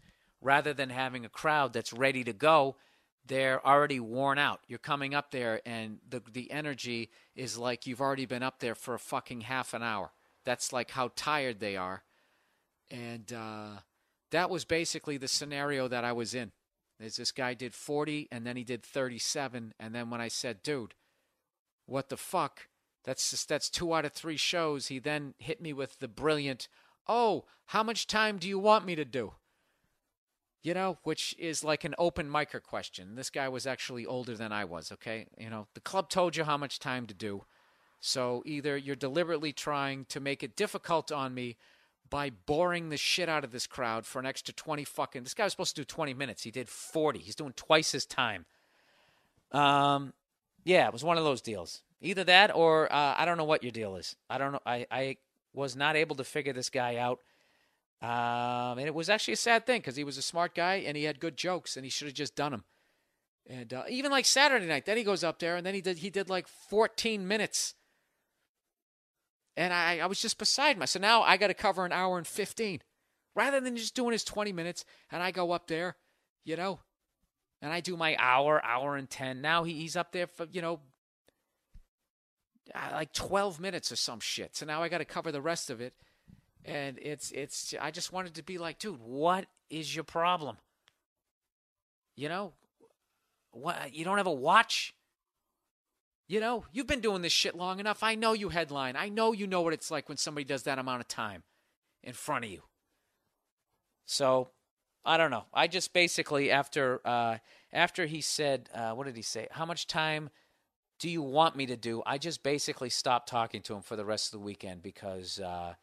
S1: rather than having a crowd that's ready to go. They're already worn out. You're coming up there, and the the energy is like you've already been up there for a fucking half an hour. That's like how tired they are. And uh, that was basically the scenario that I was in. There's this guy did forty, and then he did thirty-seven. And then when I said, dude, what the fuck? That's just, that's two out of three shows. He then hit me with the brilliant, oh, how much time do you want me to do? You know, which is like an open micer question. This guy was actually older than I was, okay? You know, the club told you how much time to do. So either you're deliberately trying to make it difficult on me by boring the shit out of this crowd for an extra twenty fucking... This guy was supposed to do twenty minutes. He did forty. He's doing twice his time. Um, yeah, it was one of those deals. Either that or uh, I don't know what your deal is. I don't know. I, I was not able to figure this guy out. Um, and it was actually a sad thing because he was a smart guy and he had good jokes and he should have just done them. And uh, even like Saturday night, then he goes up there and then he did he did like fourteen minutes. And I, I was just beside myself. So now I got to cover an hour and fifteen rather than just doing his twenty minutes. And I go up there, you know, and I do my hour, hour and ten. Now he, he's up there for, you know, like twelve minutes or some shit. So now I got to cover the rest of it. And it's, it's, I just wanted to be like, dude, what is your problem? You know, what, you don't have a watch? You know, you've been doing this shit long enough. I know you headline. I know you know what it's like when somebody does that amount of time in front of you. So, I don't know. I just basically, after, uh, after he said, uh, what did he say? How much time do you want me to do? I just basically stopped talking to him for the rest of the weekend because, uh,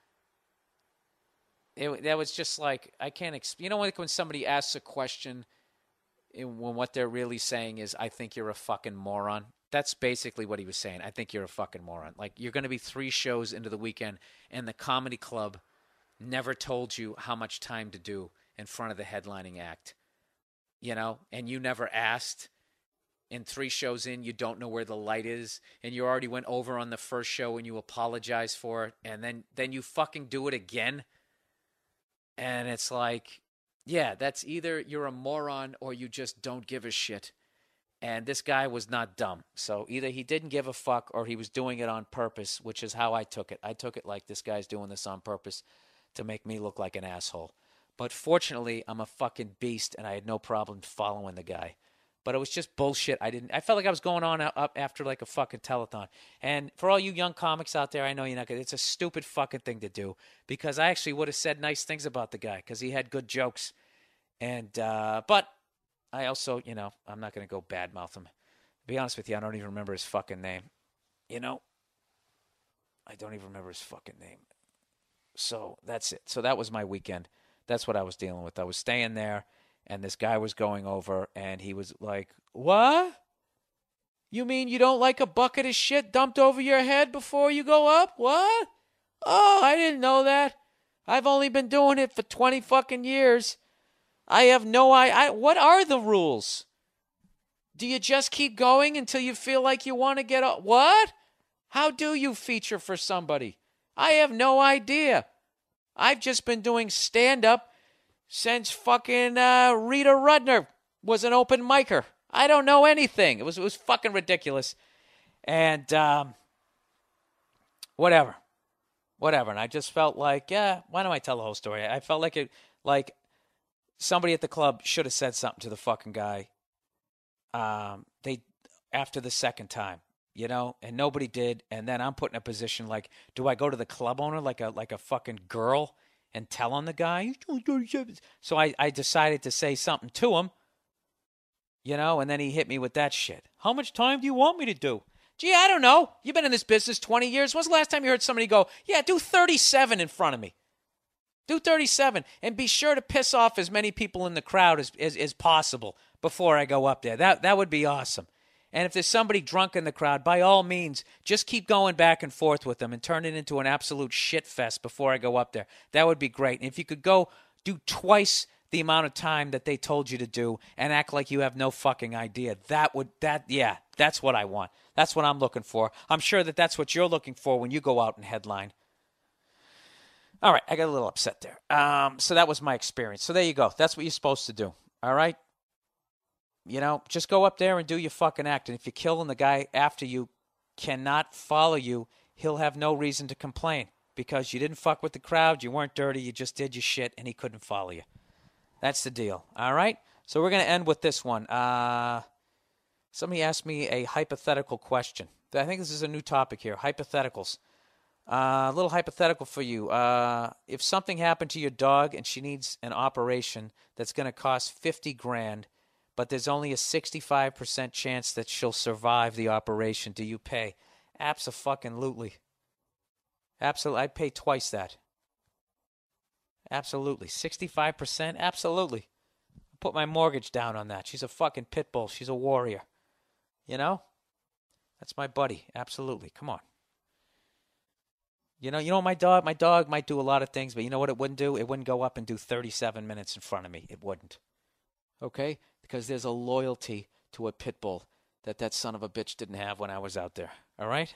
S1: It, that was just like, I can't explain. You know, like when somebody asks a question, and when what they're really saying is, I think you're a fucking moron. That's basically what he was saying. I think you're a fucking moron. Like, you're going to be three shows into the weekend, and the comedy club never told you how much time to do in front of the headlining act. You know, and you never asked. And three shows in, you don't know where the light is, and you already went over on the first show and you apologize for it, and then, then you fucking do it again. And it's like, yeah, that's either you're a moron or you just don't give a shit. And this guy was not dumb. So either he didn't give a fuck or he was doing it on purpose, which is how I took it. I took it like this guy's doing this on purpose to make me look like an asshole. But fortunately, I'm a fucking beast and I had no problem following the guy. But it was just bullshit. I didn't. I felt like I was going on up after like a fucking telethon. And for all you young comics out there, I know you're not gonna. It's a stupid fucking thing to do because I actually would have said nice things about the guy because he had good jokes. And uh, but I also, you know, I'm not gonna go badmouth him. To be honest with you, I don't even remember his fucking name. You know, I don't even remember his fucking name. So that's it. So that was my weekend. That's what I was dealing with. I was staying there. And this guy was going over, and he was like, what? You mean you don't like a bucket of shit dumped over your head before you go up? What? Oh, I didn't know that. I've only been doing it for twenty fucking years. I have no idea. What are the rules? Do you just keep going until you feel like you want to get up? What? How do you feature for somebody? I have no idea. I've just been doing stand-up since fucking uh, Rita Rudner was an open micer. I don't know anything. It was it was fucking ridiculous. And um, whatever. Whatever. And I just felt like, yeah, why don't I tell the whole story? I felt like it, like somebody at the club should have said something to the fucking guy. Um, they after the second time, you know, and nobody did. And then I'm put in a position like, do I go to the club owner like a like a fucking girl and tell on the guy? So I, I decided to say something to him, you know, and then he hit me with that shit. How much time do you want me to do? Gee, I don't know. You've been in this business twenty years. When's the last time you heard somebody go, yeah, do thirty-seven in front of me? Do thirty-seven. And be sure to piss off as many people in the crowd as, as, as possible before I go up there. That, that would be awesome. And if there's somebody drunk in the crowd, by all means, just keep going back and forth with them and turn it into an absolute shit fest before I go up there. That would be great. And if you could go do twice the amount of time that they told you to do and act like you have no fucking idea, that would, that, yeah, that's what I want. That's what I'm looking for. I'm sure that that's what you're looking for when you go out and headline. All right, I got a little upset there. Um, so that was my experience. So there you go. That's what you're supposed to do. All right? You know, just go up there and do your fucking act. And if you're killing the guy after you cannot follow you, he'll have no reason to complain because you didn't fuck with the crowd, you weren't dirty, you just did your shit, and he couldn't follow you. That's the deal. All right? So we're going to end with this one. Uh, somebody asked me a hypothetical question. I think this is a new topic here, hypotheticals. Uh, a little hypothetical for you. Uh, if something happened to your dog and she needs an operation that's going to cost fifty grand, but there's only a sixty-five percent chance that she'll survive the operation, do you pay? Abso-fucking-lutely. Absolutely. I'd pay twice that. Absolutely. sixty-five percent? Absolutely. Put my mortgage down on that. She's a fucking pit bull. She's a warrior. You know? That's my buddy. Absolutely. Come on. You know, you know my dog, my dog might do a lot of things, but you know what it wouldn't do? It wouldn't go up and do thirty-seven minutes in front of me. It wouldn't. Okay? Because there's a loyalty to a pit bull that that son of a bitch didn't have when I was out there. All right?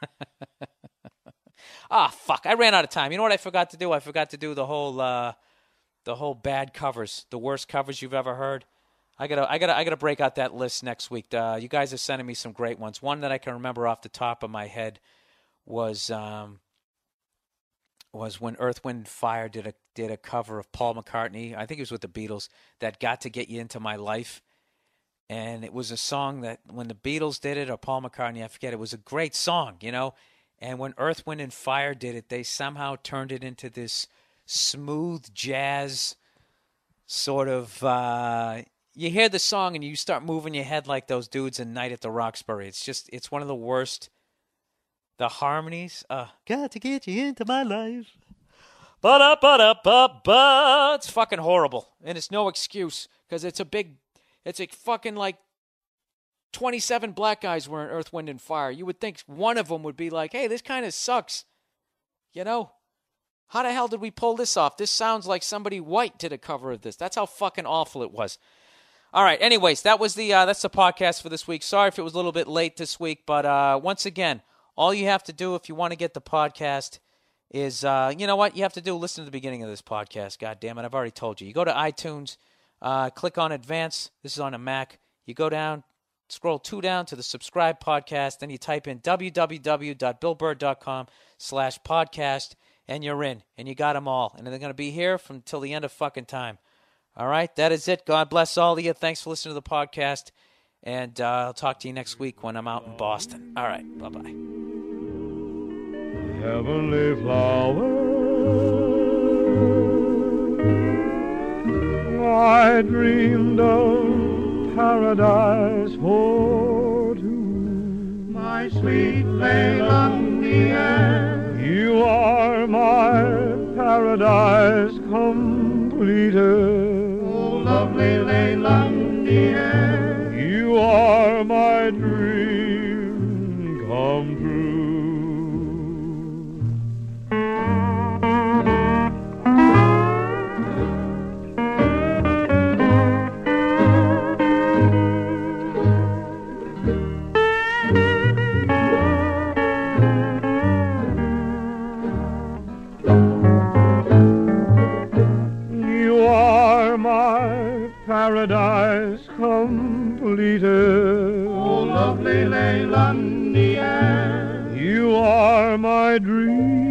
S1: Ah, fuck. I ran out of time. You know what I forgot to do? I forgot to do the whole uh, the whole bad covers, the worst covers you've ever heard. I gotta, I gotta, I gotta break out that list next week. Uh, you guys are sending me some great ones. One that I can remember off the top of my head was um, was when Earth, Wind, and Fire did a did a cover of Paul McCartney. I think it was with the Beatles. That Got to Get You Into My Life, and it was a song that when the Beatles did it or Paul McCartney, I forget. It was a great song, you know. And when Earth, Wind, and Fire did it, they somehow turned it into this smooth jazz sort of. Uh, you hear the song and you start moving your head like those dudes in Night at the Roxbury. It's just, it's one of the worst. The harmonies, uh, got to get you into my life. Ba-da-ba-da-ba-ba. It's fucking horrible. And it's no excuse because it's a big, it's a fucking like twenty-seven black guys were in Earth, Wind, and Fire. You would think one of them would be like, hey, this kind of sucks. You know? How the hell did we pull this off? This sounds like somebody white did a cover of this. That's how fucking awful it was. All right, anyways, that was the uh, that's the podcast for this week. Sorry if it was a little bit late this week, but uh, once again, all you have to do if you want to get the podcast is, uh, you know what you have to do? Listen to the beginning of this podcast. God damn it, I've already told you. You go to iTunes, uh, click on Advance. This is on a Mac. You go down, scroll two down to the subscribe podcast. Then you type in www.billburr.com slash podcast, and you're in. And you got them all. And they're going to be here from until the end of fucking time. All right, that is it. God bless all of you. Thanks for listening to the podcast. And uh, I'll talk to you next week when I'm out in Boston. All right, bye-bye.
S3: Heavenly flower, I dreamed of paradise for two. My sweet Leilani, you are my paradise completed. Oh, lovely Leilani, you are my dream come true. Paradise completed. Oh, lovely Leilani, you are my dream